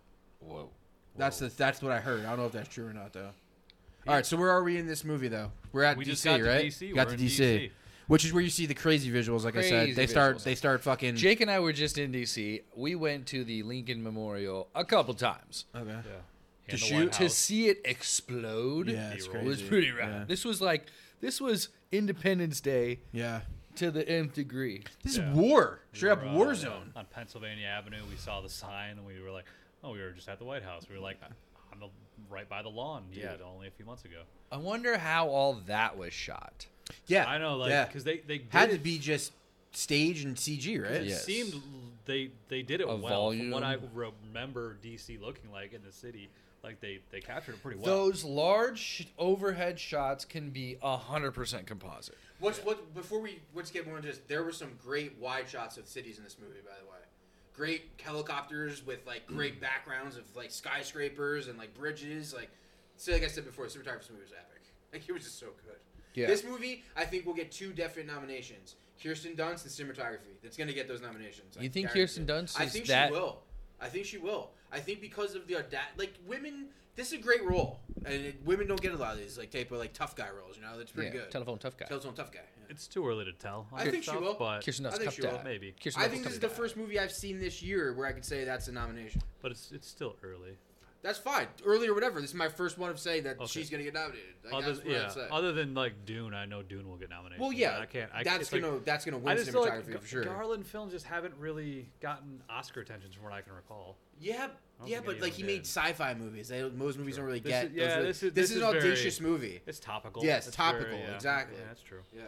Whoa. That's the, that's what I heard. I don't know if that's true or not though. All right, so where are we in this movie though? We're at We D C, just got to right? D C. Got We're to in D C, D C. which is where you see the crazy visuals. Like I said, Crazy they start visuals. they start fucking. Jake and I were just in D C. We went to the Lincoln Memorial a couple times. Okay. Yeah. To And the shoot- White To House. see it explode Yeah, it's It crazy. was pretty rad. Yeah. This was like this was Independence Day Yeah. to the nth degree. This Yeah. is war. We Straight up were, war uh, zone. On Pennsylvania Avenue, we saw the sign, and we were like, "Oh, we were just at the White House." We were like, "On the right by the lawn." Yeah, only a few months ago. I wonder how all that was shot. Yeah, I know, like, yeah. because they they did Had to it- be just stage and C G, right? It Yes. seemed l- they they did it A well. From what I volume. remember D C looking like in the city, like they they captured it pretty well. Those large overhead shots can be a hundred percent composite. What's what? Before we let's get more into this, there were some great wide shots of cities in this movie, by the way. Great helicopters with like great backgrounds of like skyscrapers and like bridges. Like, so like I said before, the cinematography for this movie was epic. Like it was just so good. Yeah. This movie, I think, will get two definite nominations: Kirsten Dunst and cinematography. That's gonna get those nominations. I You think guarantee Kirsten it. Dunst I is think that- she will. I think she will. I think because of the auda- like women. This is a great role, and it, women don't get a lot of these like type of like tough guy roles. You know, that's pretty Yeah, good. Telephone tough guy. Telephone tough guy. Yeah. It's too early to tell. on I this think she stuff, will. but Kirsten I Dunst think tough she will. guy. maybe. Kirsten I Dunst think this tough is the guy. first movie I've seen this year where I could say that's a nomination. But it's it's still early. That's fine. Early or whatever. This is my first one of saying that Okay. she's gonna get nominated. Like, Other, that's what yeah, I'd say. other than like Dune, I know Dune will get nominated. Well, yeah, I can't. I, that's it's like- gonna that's gonna I win just feel like cinematography Gar- for sure. Garland films just haven't really gotten Oscar attention from what I can recall. yeah, don't yeah, think but any like of he them made did. sci-fi movies. They most movies Sure. don't really This get. is- those yeah, really- this is- this this is an is very- audacious movie. It's topical. Yes, It's topical, very, yeah. exactly. Yeah, that's true. Yeah.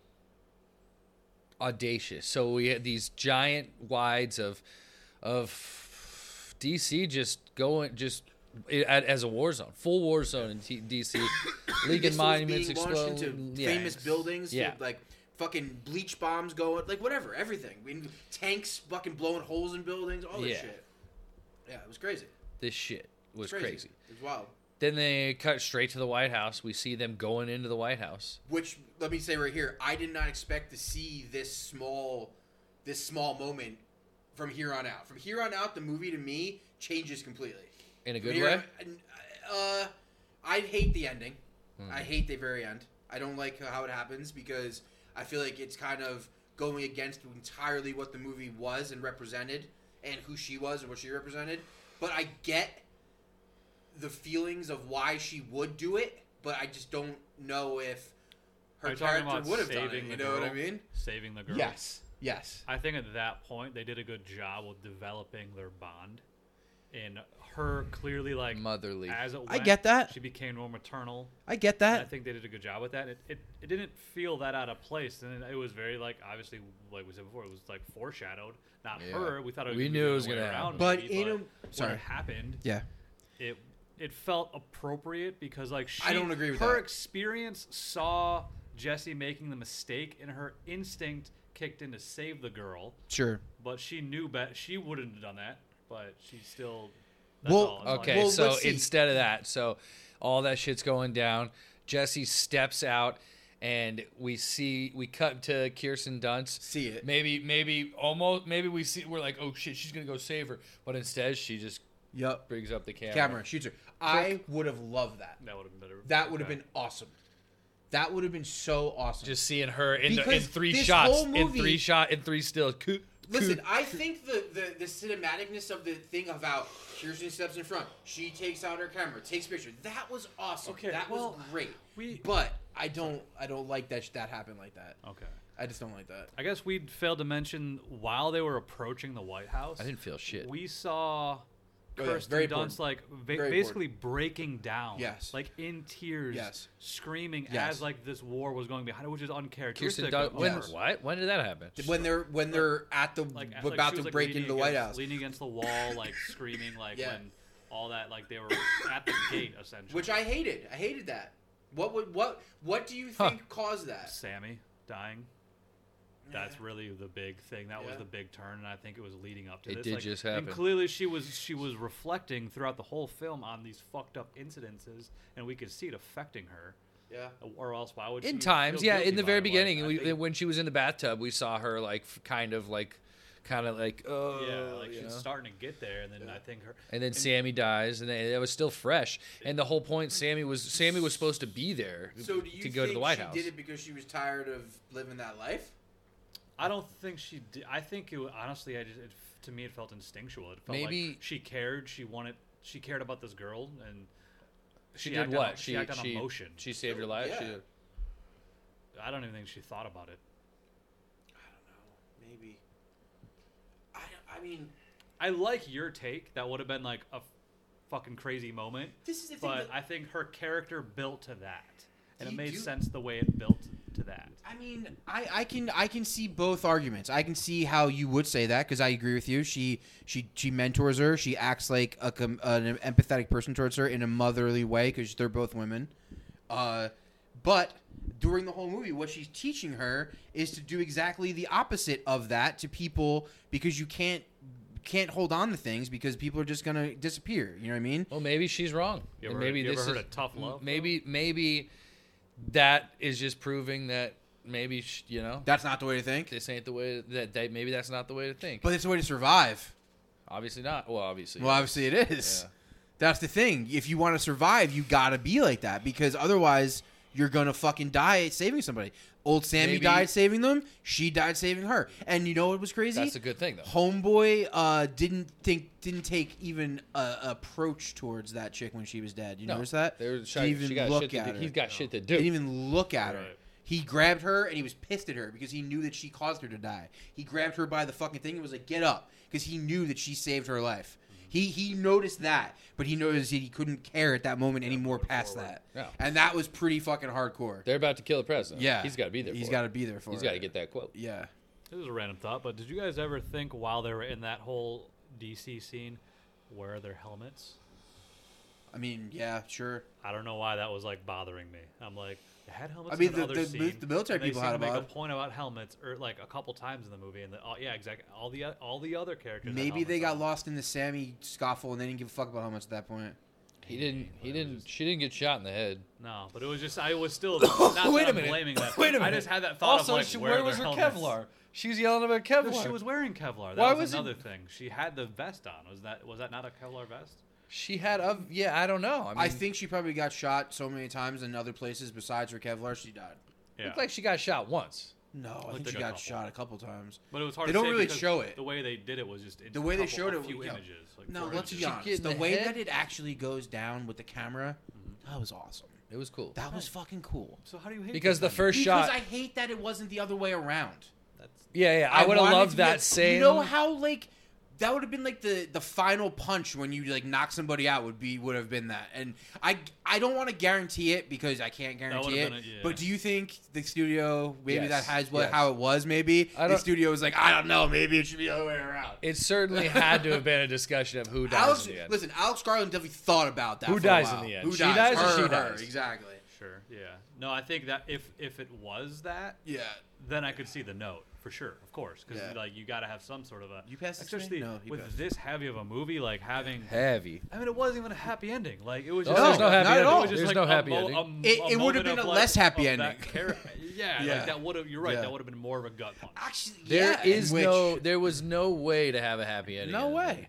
Audacious. So we had these giant wides of of D C just going just i- at, as a war zone, full war zone in T- D C. League Missiles of Monuments being launched explode. into yeah. famous buildings. Yeah. With, like fucking bleach bombs going, like whatever, everything. I mean, tanks fucking blowing holes in buildings, all this Yeah. shit. Yeah, it was crazy. This shit was Crazy. crazy. It was wild. Then they cut straight to the White House. We see them going into the White House. Which let me say right here, I did not expect to see this small, this small moment from here on out. From here on out, the movie to me changes completely. In a From good here way? on- uh, I hate the ending. Hmm. I hate the very end. I don't like how it happens because I feel like it's kind of going against entirely what the movie was and represented, and who she was and what she represented. But I get the feelings of why she would do it, but I just don't know if Are her you talking character about would have done it. saving You the know what I girl? mean? Saving the girl. Yes. Yes. I think at that point they did a good job with developing their bond, and her clearly like Motherly. as it I went, get that. she became more maternal. I get And I that. think they did a good job with that. It, it it didn't feel that out of place, and it was very like obviously like we said before, it was like foreshadowed. Not Yeah. her. We thought it would We be knew the it was other way gonna around, happen. But maybe, in a- when sorry. it happened, Yeah. it it felt appropriate because like she, I don't agree with her that. experience saw Jesse making the mistake, and her instinct kicked in to save the girl. Sure. But she knew better. She wouldn't have done that, but she still. That's Well, all. That's all I Okay, Well, so let's see. instead of that, so all that shit's going down. Jesse steps out, and we see we cut to Kirsten Dunst. See it. Maybe, maybe almost, maybe we see. We're like, oh shit, she's gonna go save her, but instead she just Yep. brings up the camera. Camera shoots her. I would have loved that. That would have been better. That would have Okay. been awesome. That would have been so awesome. Just seeing her in, the, in Because three this shots, whole in movie- three shot, in three stills. Coo- Listen, coo- I think the, the, the cinematicness of the thing of how Kirsten steps in front, she takes out her camera, takes picture. That was awesome. Okay, that well, was great. we- but I don't I don't like that sh- that happened like that. Okay. I just don't like that. I guess we failed to mention while they were approaching the White House. I didn't feel shit. We saw Oh, yeah, Kirsten very Dunst like va- Very basically breaking down. Yes. Like in tears. Yes. Screaming Yes. as like this war was going behind it, which is Kirsten uncharacteristic. Dunst. of When? her. What? When did that happen? When they're when they're at the Like, about like she to was, like, break leaning into the White against- House. leaning against the wall, like screaming, like Yeah. when all that, like they were at the gate essentially. Which I hated. I hated that. What would what what do you Huh. think caused that? Sammy dying. That's really the big thing. That was Yeah. the big turn, and I think it was leading up to It this. did like, just And happen. clearly, she was she was reflecting throughout the whole film on these fucked up incidences, and we could see it affecting her. Yeah. Or else, why would In she times, feel yeah. guilty In the about very it? Like, beginning, I we, think- when she was in the bathtub, we saw her like f- kind of like, kind of like, oh, yeah, like you she's know? starting to get there, and then Yeah. I think her. And then Sammy dies, and then it was still fresh. And the whole point, Sammy was Sammy was supposed to be there So do you to go to think the White she House. did it because she was tired of living that life? I don't think she did. I think it wa- honestly, I just it, to me it felt instinctual. It felt Maybe- like she cared. She wanted. She cared about this girl, and She, she did acted what? On, she, she acted she on emotion. she saved her life. Yeah. She did. I don't even think she thought about it. I mean, I like your take. That would have been like a f- fucking crazy moment. this is the thing. But that- I think her character built to that, and Do it you made do- sense the way it built to that. I mean, I, I can I can see both arguments. I can see how you would say that because I agree with you. She she she mentors her. She acts like a com- an empathetic person towards her in a motherly way because they're both women. Uh, but during the whole movie, what she's teaching her is to do exactly the opposite of that to people because you can't can't hold on to things because people are just gonna disappear. You know what I mean? Well, maybe she's wrong. You And ever- maybe you this ever heard is of tough love, Maybe maybe that is just proving that maybe sh- you know That's not the way to think. this ain't the way that, that maybe that's not the way to think. But it's the way to survive. Obviously not. Well, obviously. Well, yes. obviously it is. Yeah. That's the thing. If you want to survive, you gotta be like that because otherwise you're gonna fucking die saving somebody. Old Sammy Maybe- died saving them. She died saving her. And you know what was crazy? That's a good thing though. Homeboy uh, didn't think didn't take even a approach towards that chick when she was dead. You No, notice that? There, Didn't she, even she got look shit to at do. her. He's got shit to do. Didn't even look at her. Right. He grabbed her and he was pissed at her because he knew that she caused her to die. He grabbed her by the fucking thing and was like, "Get up," because he knew that she saved her life. He he noticed that, but he noticed that he couldn't care at that moment anymore past forward. that. Yeah. And that was pretty fucking hardcore. They're about to kill the president. Yeah, He's got to be there. He's for got it. to be there for He's it. got to get that quote. Yeah. This is a random thought, but did you guys ever think while they were in that whole D C scene, where are their helmets? I mean, yeah, sure. I don't know why that was like bothering me. I'm like, they had helmets. I mean, in the- other the- scene, the military and they people seem had to make about a it. point about helmets, or like a couple times in the movie, and the, oh, yeah, exactly. All the all the other characters. had Maybe they helmets got on. lost in the Sammy scuffle and they didn't give a fuck about how much at that point. He didn't. He But it was didn't. just- She didn't get shot in the head. No, but it was just I was still not that Wait a I'm minute. blaming that. Wait a minute. I just had that thought Also, of like she, where, where are was their her helmets? Kevlar? She was yelling about No, Kevlar. she was wearing Kevlar. That Why was, was it- another thing. She had the vest on. Was that was that not a Kevlar vest? She had a. Yeah, I don't know. I, mean, I think she probably got shot so many times in other places besides her Kevlar, she died. Yeah. looked like she got shot once. No, I Looked think like she a got couple. shot a couple times. But it was hard They to don't say really because show it. The way they did it was just in The way a they couple- showed a it, few yeah. images. Like No, four let's images. be She honest. get in The the way head? that it actually goes down with the camera, that was awesome. It was cool. That was fucking cool. So how do you hate Because the this then? first Because shot. I hate that it wasn't the other way around. That's yeah, yeah. I, would have wanted loved to be that like- same. You know how like that would have been like the the final punch when you like knock somebody out would be would have been that. And I I don't want to guarantee it because I can't guarantee it. been it, yeah. But do you think the studio maybe Yes, that has what yes. how it was maybe I the don't- studio was like I don't know maybe it should be the other way around. It certainly had to have been a discussion of who dies Alex, in the end. listen, Alex Garland definitely thought about that. Who for a dies in while. the end? Who She dies? dies or Her, she her, dies? Exactly. sure. Yeah. No, I think that if if it was that, Yeah. then I could see the note for sure, of course, because Yeah. like you got to have some sort of a. You passed this to me? especially No, he with passed. this heavy of a movie, like having. Heavy. I mean, it wasn't even a happy ending. Like it was Oh, just there's like, no happy not at ending. all. It was just There's like no a happy mo- ending. a m- It- a it would have moment been of, a like- less happy of that ending. char- yeah, Yeah. like that would have. You're right. Yeah. That would have been more of a gut punch. Actually, There yeah, is which- no. There was no way to have a happy ending. no in it. way.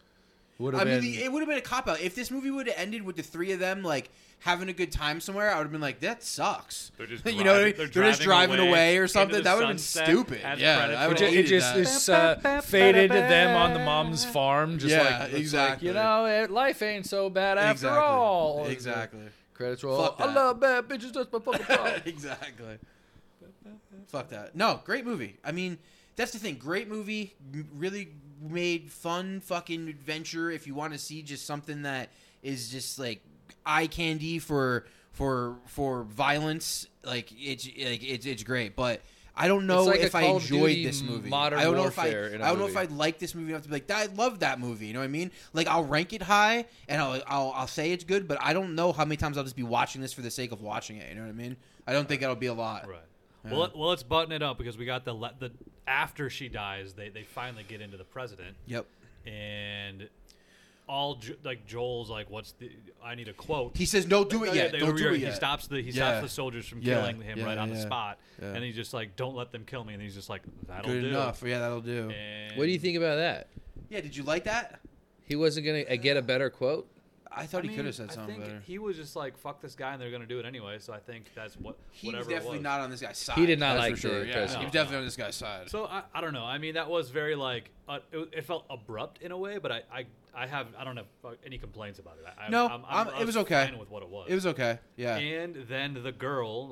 Would I have mean, been. the, it would have been a cop out if this movie would have ended with the three of them like having a good time somewhere. I would have been like, that sucks. They're just you know, what I mean? driving- they're, they're just driving driving away, away or into something. the That would have been sunset stupid. as Yeah, credits I would It have ju- it hated just that. is uh, faded to them on the mom's farm, just Yeah, like it's like, exactly. you know, it, life ain't so bad after Exactly. all. Exactly. Credits roll. Fuck I that. love bad bitches. That's my fucking problem. exactly. Fuck that. No, great movie. I mean, that's the thing. Great movie. m- Really made fun fucking adventure. If you want to see just something that is just like eye candy for for for violence, like it's like it's it's great. But I don't know It's like a if I Call of enjoyed Duty this movie. Modern I don't know if I Warfare in a I don't know if movie. I like this movie enough to be like, I love that movie. You know what I mean? Like I'll rank it high and I'll I'll, I'll say it's good, but I don't know how many times I'll just be watching this for the sake of watching it. You know what I mean? I don't think that'll be a lot. Right. Yeah. Well, let, well, let's button it up because we got the le- the after she dies, they they finally get into the president, Yep. and all jo- like Joel's like, "What's the? I need a quote." He says, "Don't do No, it yeah, yet. they- Don't do he it yet." stops the he Yeah. stops the soldiers from Yeah. killing him Yeah, right on the yeah. spot, Yeah. and he's just like, "Don't let them kill me." And he's just like, "That'll Good do." enough. Yeah, that'll do. And What do you think about that? Yeah, did you like that? He wasn't gonna uh, get a better quote. I thought I he mean, could have said I something think better. he was just like, "Fuck this guy," and they're gonna do it anyway. So I think that's what He was whatever definitely it was. not on this guy's side. He did not that's like for sure. the Yeah, president. he was No, definitely no. on this guy's side. So I, I don't know. I mean, that was very like uh, it, it felt abrupt in a way, but I, I, I have I don't have uh, any complaints about it. I, No, I'm, I'm, I'm- I it was was okay. fine with what it was. It was okay. Yeah. And then the girl, like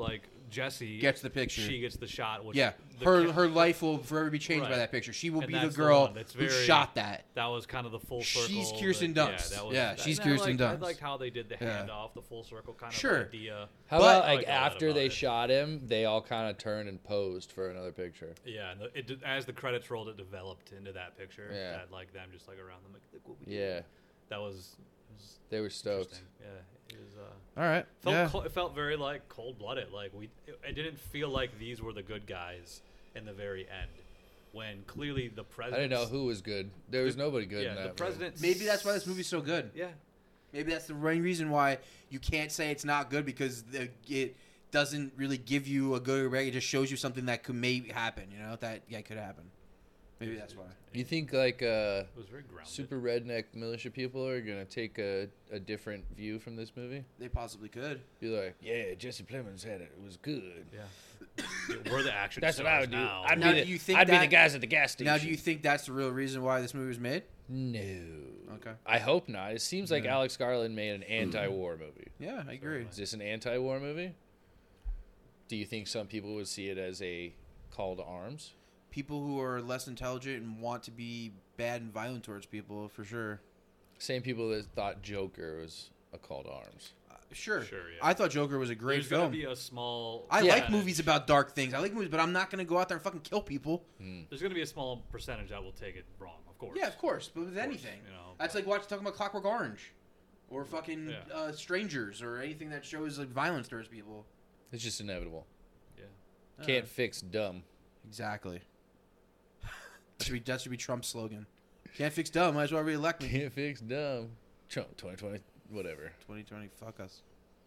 Jesse Gets the picture. She gets the shot. Which Yeah, the her ca- her life will forever be changed by Right. that picture. She will And be the that's the girl one that's who very- shot that. That was kind of the full circle. She's Kirsten that- Dunst. Yeah, that was, Yeah, that- she's and I Kirsten liked- I Dunst. liked how they did the Yeah. handoff, the full circle kind of Sure. idea. How But- about I like like all that after about they it. shot him, they all kind of turned and posed for another picture. Yeah, and the, it did- as the credits rolled, it developed into that picture. Yeah. That, like them just like around them, like look what we did. Yeah, That was, it was they were stoked. interesting. Yeah, it was. Uh, All right. felt yeah. co- it felt very like cold blooded. Like we, it, it didn't feel like these were the good guys in the very end, when clearly the I president. didn't know who was good. There was nobody good Yeah, in that. the movie. president. Maybe that's why this movie's so good. Yeah, Maybe that's the main reason why you can't say it's not good, because the, it doesn't really give you a good or bad. It just shows you something that could maybe happen. You know that yeah could happen. Maybe that's why. You think like uh, it was very grounded. super redneck militia people are gonna take a, a different view from this movie? They possibly could. Be like, yeah, Jesse Plemons had it. It was good. Yeah, we're the action. That's what I stars would do. now. I'd, Now, be, do the, you think I'd be the that- guys at the gas station. Now, do you think that's the real reason why this movie was made? No. Okay. I hope not. It seems like Yeah. Alex Garland made an anti-war movie. Yeah, I agree. Is this an anti-war movie? Do you think some people would see it as a call to arms? People who are less intelligent and want to be bad and violent towards people, for sure. Same people that thought Joker was a call to arms. Uh, sure. Sure, yeah. I thought Joker was a great There's film. gonna be a small. I Yeah. like movies about dark things. I like movies, but I'm not going to go out there and fucking kill people. There's gonna be a small percentage that will take it wrong, of course. Yeah, of course. But with course, anything. you know, That's but- like watching talking about Clockwork Orange. Or fucking Yeah. uh, Strangers, or anything that shows like violence towards people. It's just inevitable. Yeah. Can't Uh, fix dumb. Exactly. That should be that should be Trump's slogan. Can't fix dumb. Might as well re-elect me. Can't fix dumb. Trump twenty twenty, whatever. twenty twenty, fuck us.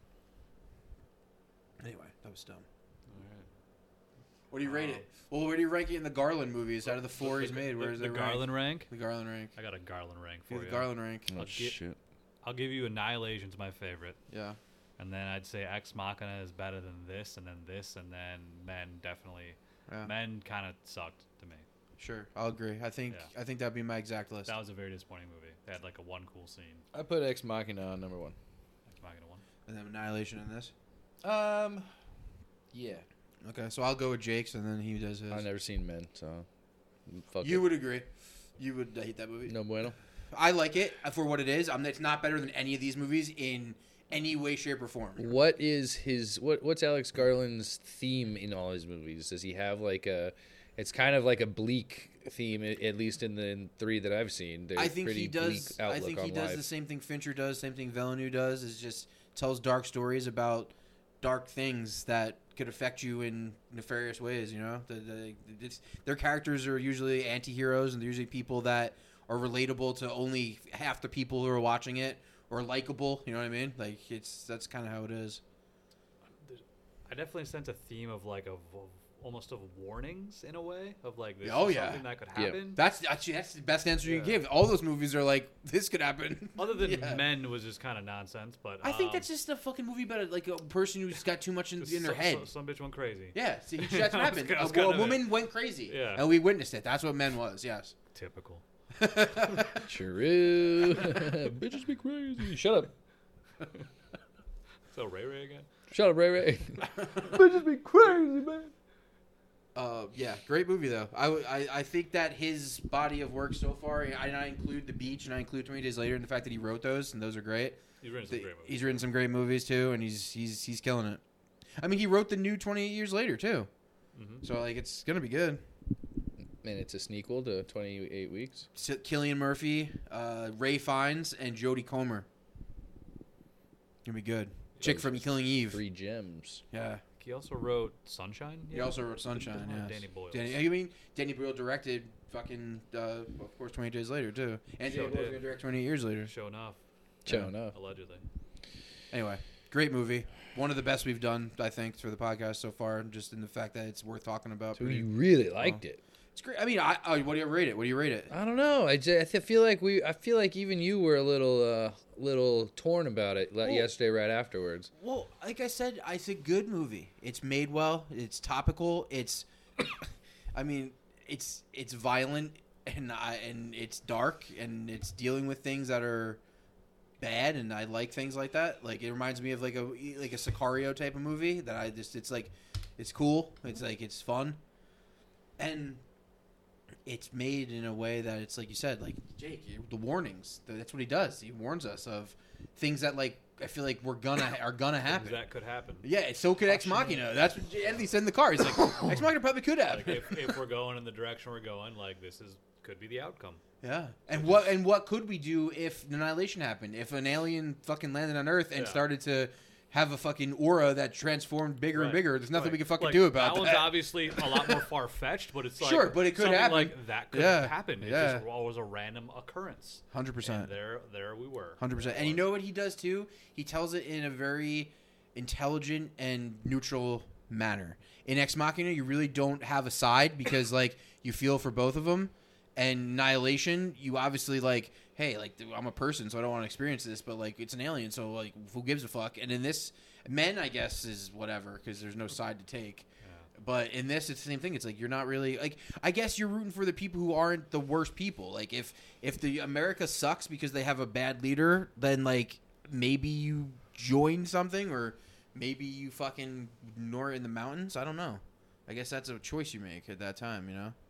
Anyway, that was dumb. Alright. What do you rate Um, it? Well, where do you rank it in the Garland movies? Out of the four The- he's made, where the, is the it Garland rank? The Garland rank. I got a Garland rank for Yeah, the you. Garland rank. Oh I'll get- shit. I'll give you Annihilation's my favorite, Yeah. and then I'd say Ex Machina is better than this, and then this, and then Men definitely. Yeah. Men kind of sucked to me. Sure, I'll agree. I think Yeah. I think that'd be my exact list. That was a very disappointing movie. They had like a one cool scene. I put Ex Machina on number one. Ex Machina one. And then Annihilation in this. Um, yeah. Okay, so I'll go with Jake's, and then he does his. I've never seen Men, so fuck you it. would agree. You would hate that movie. No bueno. I like it for what it is. I'm, it's not better than any of these movies in any way, shape, or form. What is his what? What's Alex Garland's theme in all his movies? Does he have like a? It's kind of like a bleak theme, at at least in the in three that I've seen. There's I think pretty he does. bleak I outlook think on he does life. the same thing Fincher does, same thing Villeneuve does. Is just tells dark stories about dark things that could affect you in nefarious ways. You know, the, the, it's, their characters are usually anti-heroes, and they're usually people that are relatable to only half the people who are watching it, or likable. You know what I mean? Like it's that's kind of how it is. I definitely sense a theme of like of, of almost of warnings in a way of like this Oh, is yeah. something that could Yeah. happen. That's actually that's the best answer you Yeah. can give. All those movies are like this could happen. Other than Yeah. Men was just kind of nonsense, but I think um, that's just a fucking movie about like a person who's got too much in, just in their some, head. Some, some bitch went crazy. Yeah, see, that's what I was happened. ki- I A, was a kind of woman went crazy. Yeah. And we witnessed it. That's what Men was, yes. Typical. True. Bitches be crazy. Shut up. So Ray Ray again. Shut up, Ray Ray. Bitches be crazy, man. Uh, yeah, great movie, though. I, w- I, I think that his body of work so far, I, and I include The Beach and I include twenty Days Later, and the fact that he wrote those, and those are great. He's written some The- great movies. he's written some great movies, too, and he's he's he's killing it. I mean, he wrote the new twenty-eight Years Later, too. Mhm. So, like, it's going to be good. And it's a sequel to twenty-eight Weeks. S- Cillian Murphy, uh, Ray Fiennes, and Jodie Comer. Gonna be good. Chick Those from Killing Eve. Three gems. Yeah. He also wrote Sunshine. He yeah? also wrote Sunshine. Uh, Yeah. Danny Boyle. Danny, you mean Danny Boyle directed fucking uh, of course twenty Days Later too, and Sure Danny Boyle's did. gonna direct twenty Years Later. Show enough. Sure Yeah. enough. Allegedly. Anyway, great movie. One of the best we've done, I think, for the podcast so far. Just in the fact that it's worth talking about. So Pretty- you really liked it. It's great. I mean, I, I what do you rate it? What do you rate it? I don't know. I, just, I th- feel like we. I feel like even you were a little, uh, little torn about it like Well- yesterday, right afterwards. Well, like I said, it's a good movie. It's made well. It's topical. It's, I mean, it's it's violent and I, and it's dark and it's dealing with things that are bad, and I like things like that. Like it reminds me of like a like a Sicario type of movie that I just it's like It's cool. It's like it's fun, and it's made in a way that it's like you said, like Jake, the warnings. That's what he does. He warns us of things that like I feel like we're gonna are gonna happen. That could happen. Yeah, so could Ex Machina. That's what Anthony said in the car. He's like, Ex Machina probably could have. Like if, if we're going in the direction we're going, like this is could be the outcome. Yeah, and what and what could we do if Annihilation happened? If an alien fucking landed on Earth and Yeah. started to have a fucking aura that transformed bigger and Right. bigger, there's nothing Right. we can fucking Like, do about that. that. One's obviously a lot more far fetched, but it's like Sure, but it could something happen. Like that could Yeah. happen. It Yeah. just was a random occurrence. Hundred And percent, there, there we were. hundred percent. There And you it know what he does too? He tells it in a very intelligent and neutral manner. In Ex Machina, you really don't have a side because like you feel for both of them. And Annihilation, you obviously like, hey, like I'm a person, so I don't want to experience this, but like it's an alien, so like who gives a fuck? And in this, men, I guess, is whatever because there's no side to take. Yeah. But in this, it's the same thing. It's like you're not really like. I guess you're rooting for the people who aren't the worst people. Like if if the America sucks because they have a bad leader, then like maybe you join something or maybe you fucking ignore it in the mountains. I don't know. I guess that's a choice you make at that time. You know.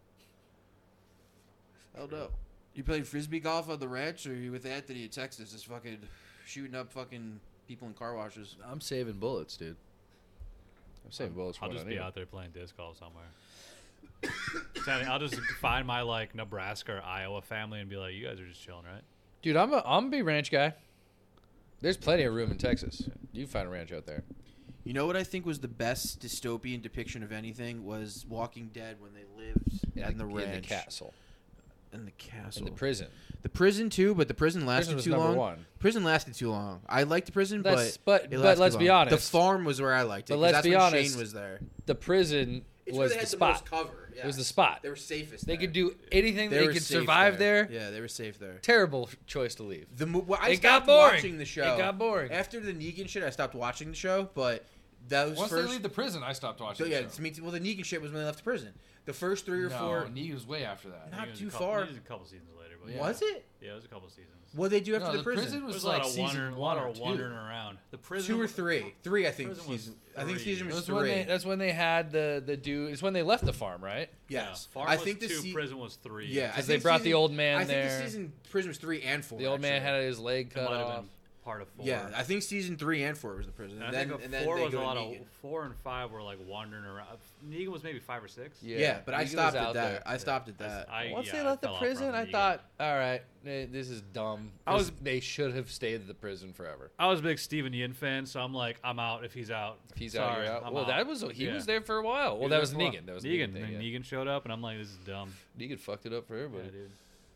Held up. You played frisbee golf on the ranch, or you with Anthony in Texas, just fucking shooting up fucking people in car washes. I'm saving bullets, dude. I'm saving bullets for I'll when just I be need out there playing disc golf somewhere. Sandy, I'll just find my like Nebraska or Iowa family and be like, "You guys are just chilling, right?" Dude, I'm a I'm a big ranch guy. There's plenty of room in Texas. You can find a ranch out there. You know what I think was the best dystopian depiction of anything was Walking Dead when they lived in the ranch. in the castle, In the castle. in the prison. The prison too, but the prison lasted Prison was too number long. one. Prison lasted too long. I liked the prison, That's- but but- it but lasted let's too be long. honest. The farm was where I liked it. But 'cause let's that's be when honest. Shane was there. The prison It's where was they the had the spot. most cover. Yeah. It was the spot. They were safest. They there. could do anything. They, were could safe survive there. Yeah, they were safe there. Terrible choice to leave. The mo- well, I It got stopped boring. watching the show. It got boring. After the Negan shit. I stopped watching the show, but those first. the prison, I stopped watching. So, yeah, it's me too. Well, the Negan shit was when they left prison. The first three or no, four. Negan was way after that. Not It was too a couple, far. It was a couple seasons later, but Yeah. Was it? yeah, it was a couple seasons. What did they do after No, the the prison? prison There was was a like lot of season wandering, a one lot or of two. wandering around. The prison Two or three. Three, I think. Prison was Season. I think three. season was That's three. when they. That's when they had the the dude. It's when they left the farm, right? Yes, Yeah, farm I was think the two, se- prison was three. Yeah, I Because they think brought the season- old man I think there. the season prison was three and four. The old man actually. had his leg it cut might have off. been part of four. Yeah, I think season three and four was the prison. And And I then, think and then four they was go a to lot of Negan. four and five were like wandering around. Negan was maybe five or six. Yeah, but I Negan was stopped out at that. there. I stopped at that. I, Once yeah, they I left the fell off prison, from I Negan. thought, all right, eh, this is dumb. I was- This- they should have stayed at the prison forever. I was a big Steven Yin fan, so I'm like, I'm out if he's out. If he's Sorry, out, you're out. I'm well, out. that was he Yeah. was there for a while. He Well, was that there was for a while. Negan. That was the Negan. Negan. Thing, and yeah. Negan showed up, and I'm like, this is dumb. Negan fucked it up for Yeah, everybody. dude.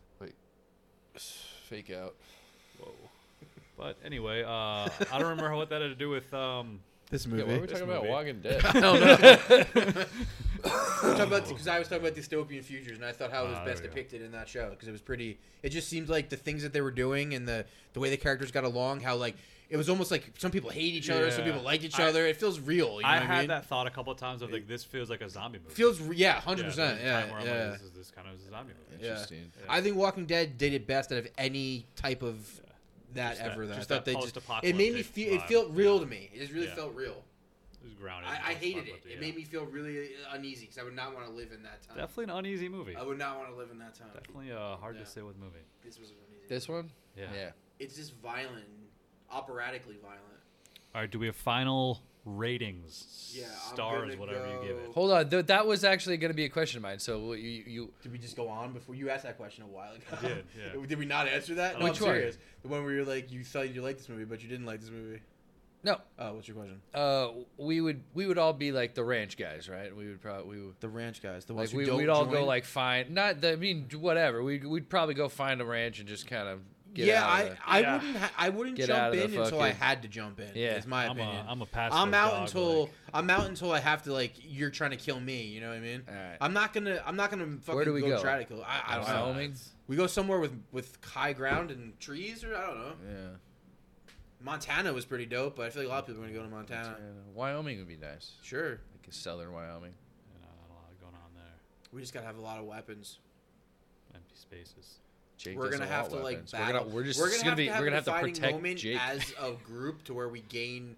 Fake out. Whoa. But anyway, uh, I don't remember what that had to do with. Um, This Yeah, movie. what were we This talking about? movie. Walking Dead. I don't know. Talking about because I was talking about dystopian futures, and I thought how it was Ah, there best we go. depicted in that show because it was pretty. It just seemed like the things that they were doing and the the way the characters got along. How like it was almost like some people hate each other, some Yeah. people liked each I- other. It feels real. You know I what had I mean? that thought a couple of times of like, this feels like a zombie movie. Feels re- yeah, Yeah, hundred there was percent. a Yeah, time where I'm yeah. like, this is this kind of a zombie movie. Yeah. Interesting. Yeah. I think Walking Dead did it best out of any type of that Just that- ever. That, I just thought that they just post-apocalyptic it made me feel. It vibe. felt real Yeah. to me. It just really Yeah. felt real. It was grounded. I, I in hated it. post-apocalyptic, It yeah. made me feel really uneasy because I would not want to live in that time. Definitely an uneasy movie. I would not want to live in that time. Definitely uh, hard Yeah. to say with movie. This was an uneasy. This one? Yeah. Yeah. It's just violent, operatically violent. All right, do we have final ratings? Yeah, I'm Stars, gonna whatever you give go- it. Hold on. Th- that was actually going to be a question of mine. So you, you Did we just go on before you asked that question a while ago? I did, yeah. Did we not answer that? No, Which I'm one? serious. The one where you're like you thought you liked this movie, but you didn't like this movie. no. Oh, what's your question? Uh, we would we would all be like the ranch guys, right? We would probably we would. The ranch guys, the Like ones who we, don't we'd all go join? like find not the I mean whatever we'd we'd probably go find a ranch and just kind of get yeah, out I, of the, I Yeah. wouldn't ha- I wouldn't Get out jump of the in until I fucking- had to jump in. Yeah. is my I'm opinion. a, I'm a passive I'm out dog, until like- I'm out until I have to like you're trying to kill me. You know what I mean? all right. I'm not gonna I'm not gonna fucking do we go, go? try to kill. I, I don't know. Wyoming? We go somewhere with with high ground and trees, or I don't know. Yeah. Montana was pretty dope, but I feel like a lot of people are gonna go to Montana. Yeah, Wyoming would be nice. Sure, Like southern Wyoming. You know, not a lot going on there. we just gotta have a lot of weapons. Empty spaces. Jake We're doesn't gonna have want to like weapons. battle. We're, gonna, we're just we're it's gonna gonna have be to have we're gonna a have to defining protect moment Jake. as a group to where we gain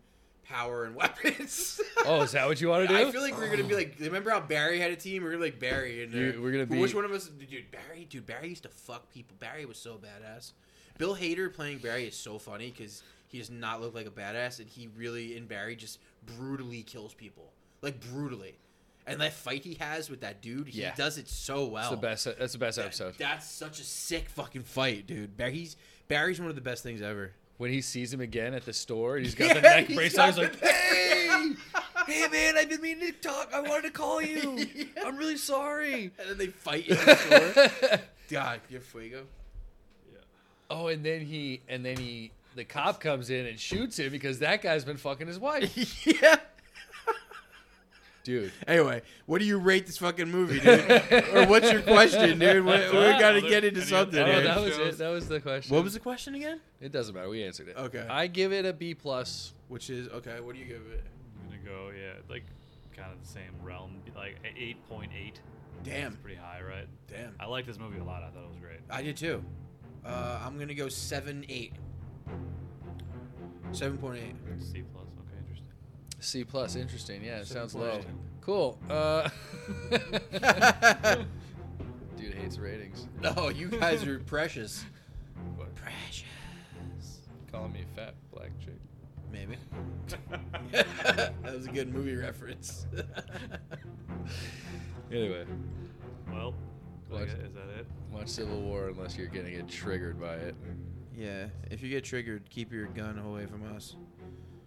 power and weapons. Oh, is that what you want to do? I feel like we're gonna be like. Remember how Barry had a team? We're gonna be like Barry, and You- uh, we're gonna but be- Which one of us, dude? Barry, dude. Barry used to fuck people. Barry was so badass. Bill Hader playing Barry is so funny because he does not look like a badass, and he really in Barry just brutally kills people, like brutally. And that fight he has with that dude, he Yeah. does it so well. That's the best. That's the best That- episode. That's such a sick fucking fight, dude. Barry's Barry's one of the best things ever. When he sees him again at the store, and he's got Yeah, the neck he's brace got on. He's like, the- "Hey, hey, man, I've been meaning to talk. I wanted to call you. Yeah. I'm really sorry." And then they fight in the store. God, you have fuego. Yeah. Oh, and then he, and then he, the cop comes in and shoots him because that guy's been fucking his wife, Yeah. dude. Anyway, what do you rate this fucking movie, dude? Or what's your question, dude? We, we got to Other- get into any something Oh, other- here. that was shows. it. That was the question. What was the question again? It doesn't matter. We answered it. Okay. I give it a B plus. Which is okay. What do you give it? I'm gonna go, yeah, like kind of the same realm, like eight point eight. Damn. It's pretty high, right? Damn. I like this movie a lot. I thought it was great. I did too. Uh, I'm gonna go seven eight. Seven point eight. C plus. Okay, interesting. C plus. Interesting. Yeah, it sounds low. Seven point Cool. Uh, dude hates ratings. No, you guys are precious. What? Precious. Calling me a fat black chick. Maybe. That was a good movie reference. Anyway, Well, What? like, is that it? watch Civil War unless you're gonna get triggered by it. Yeah, if you get triggered, keep your gun away from us.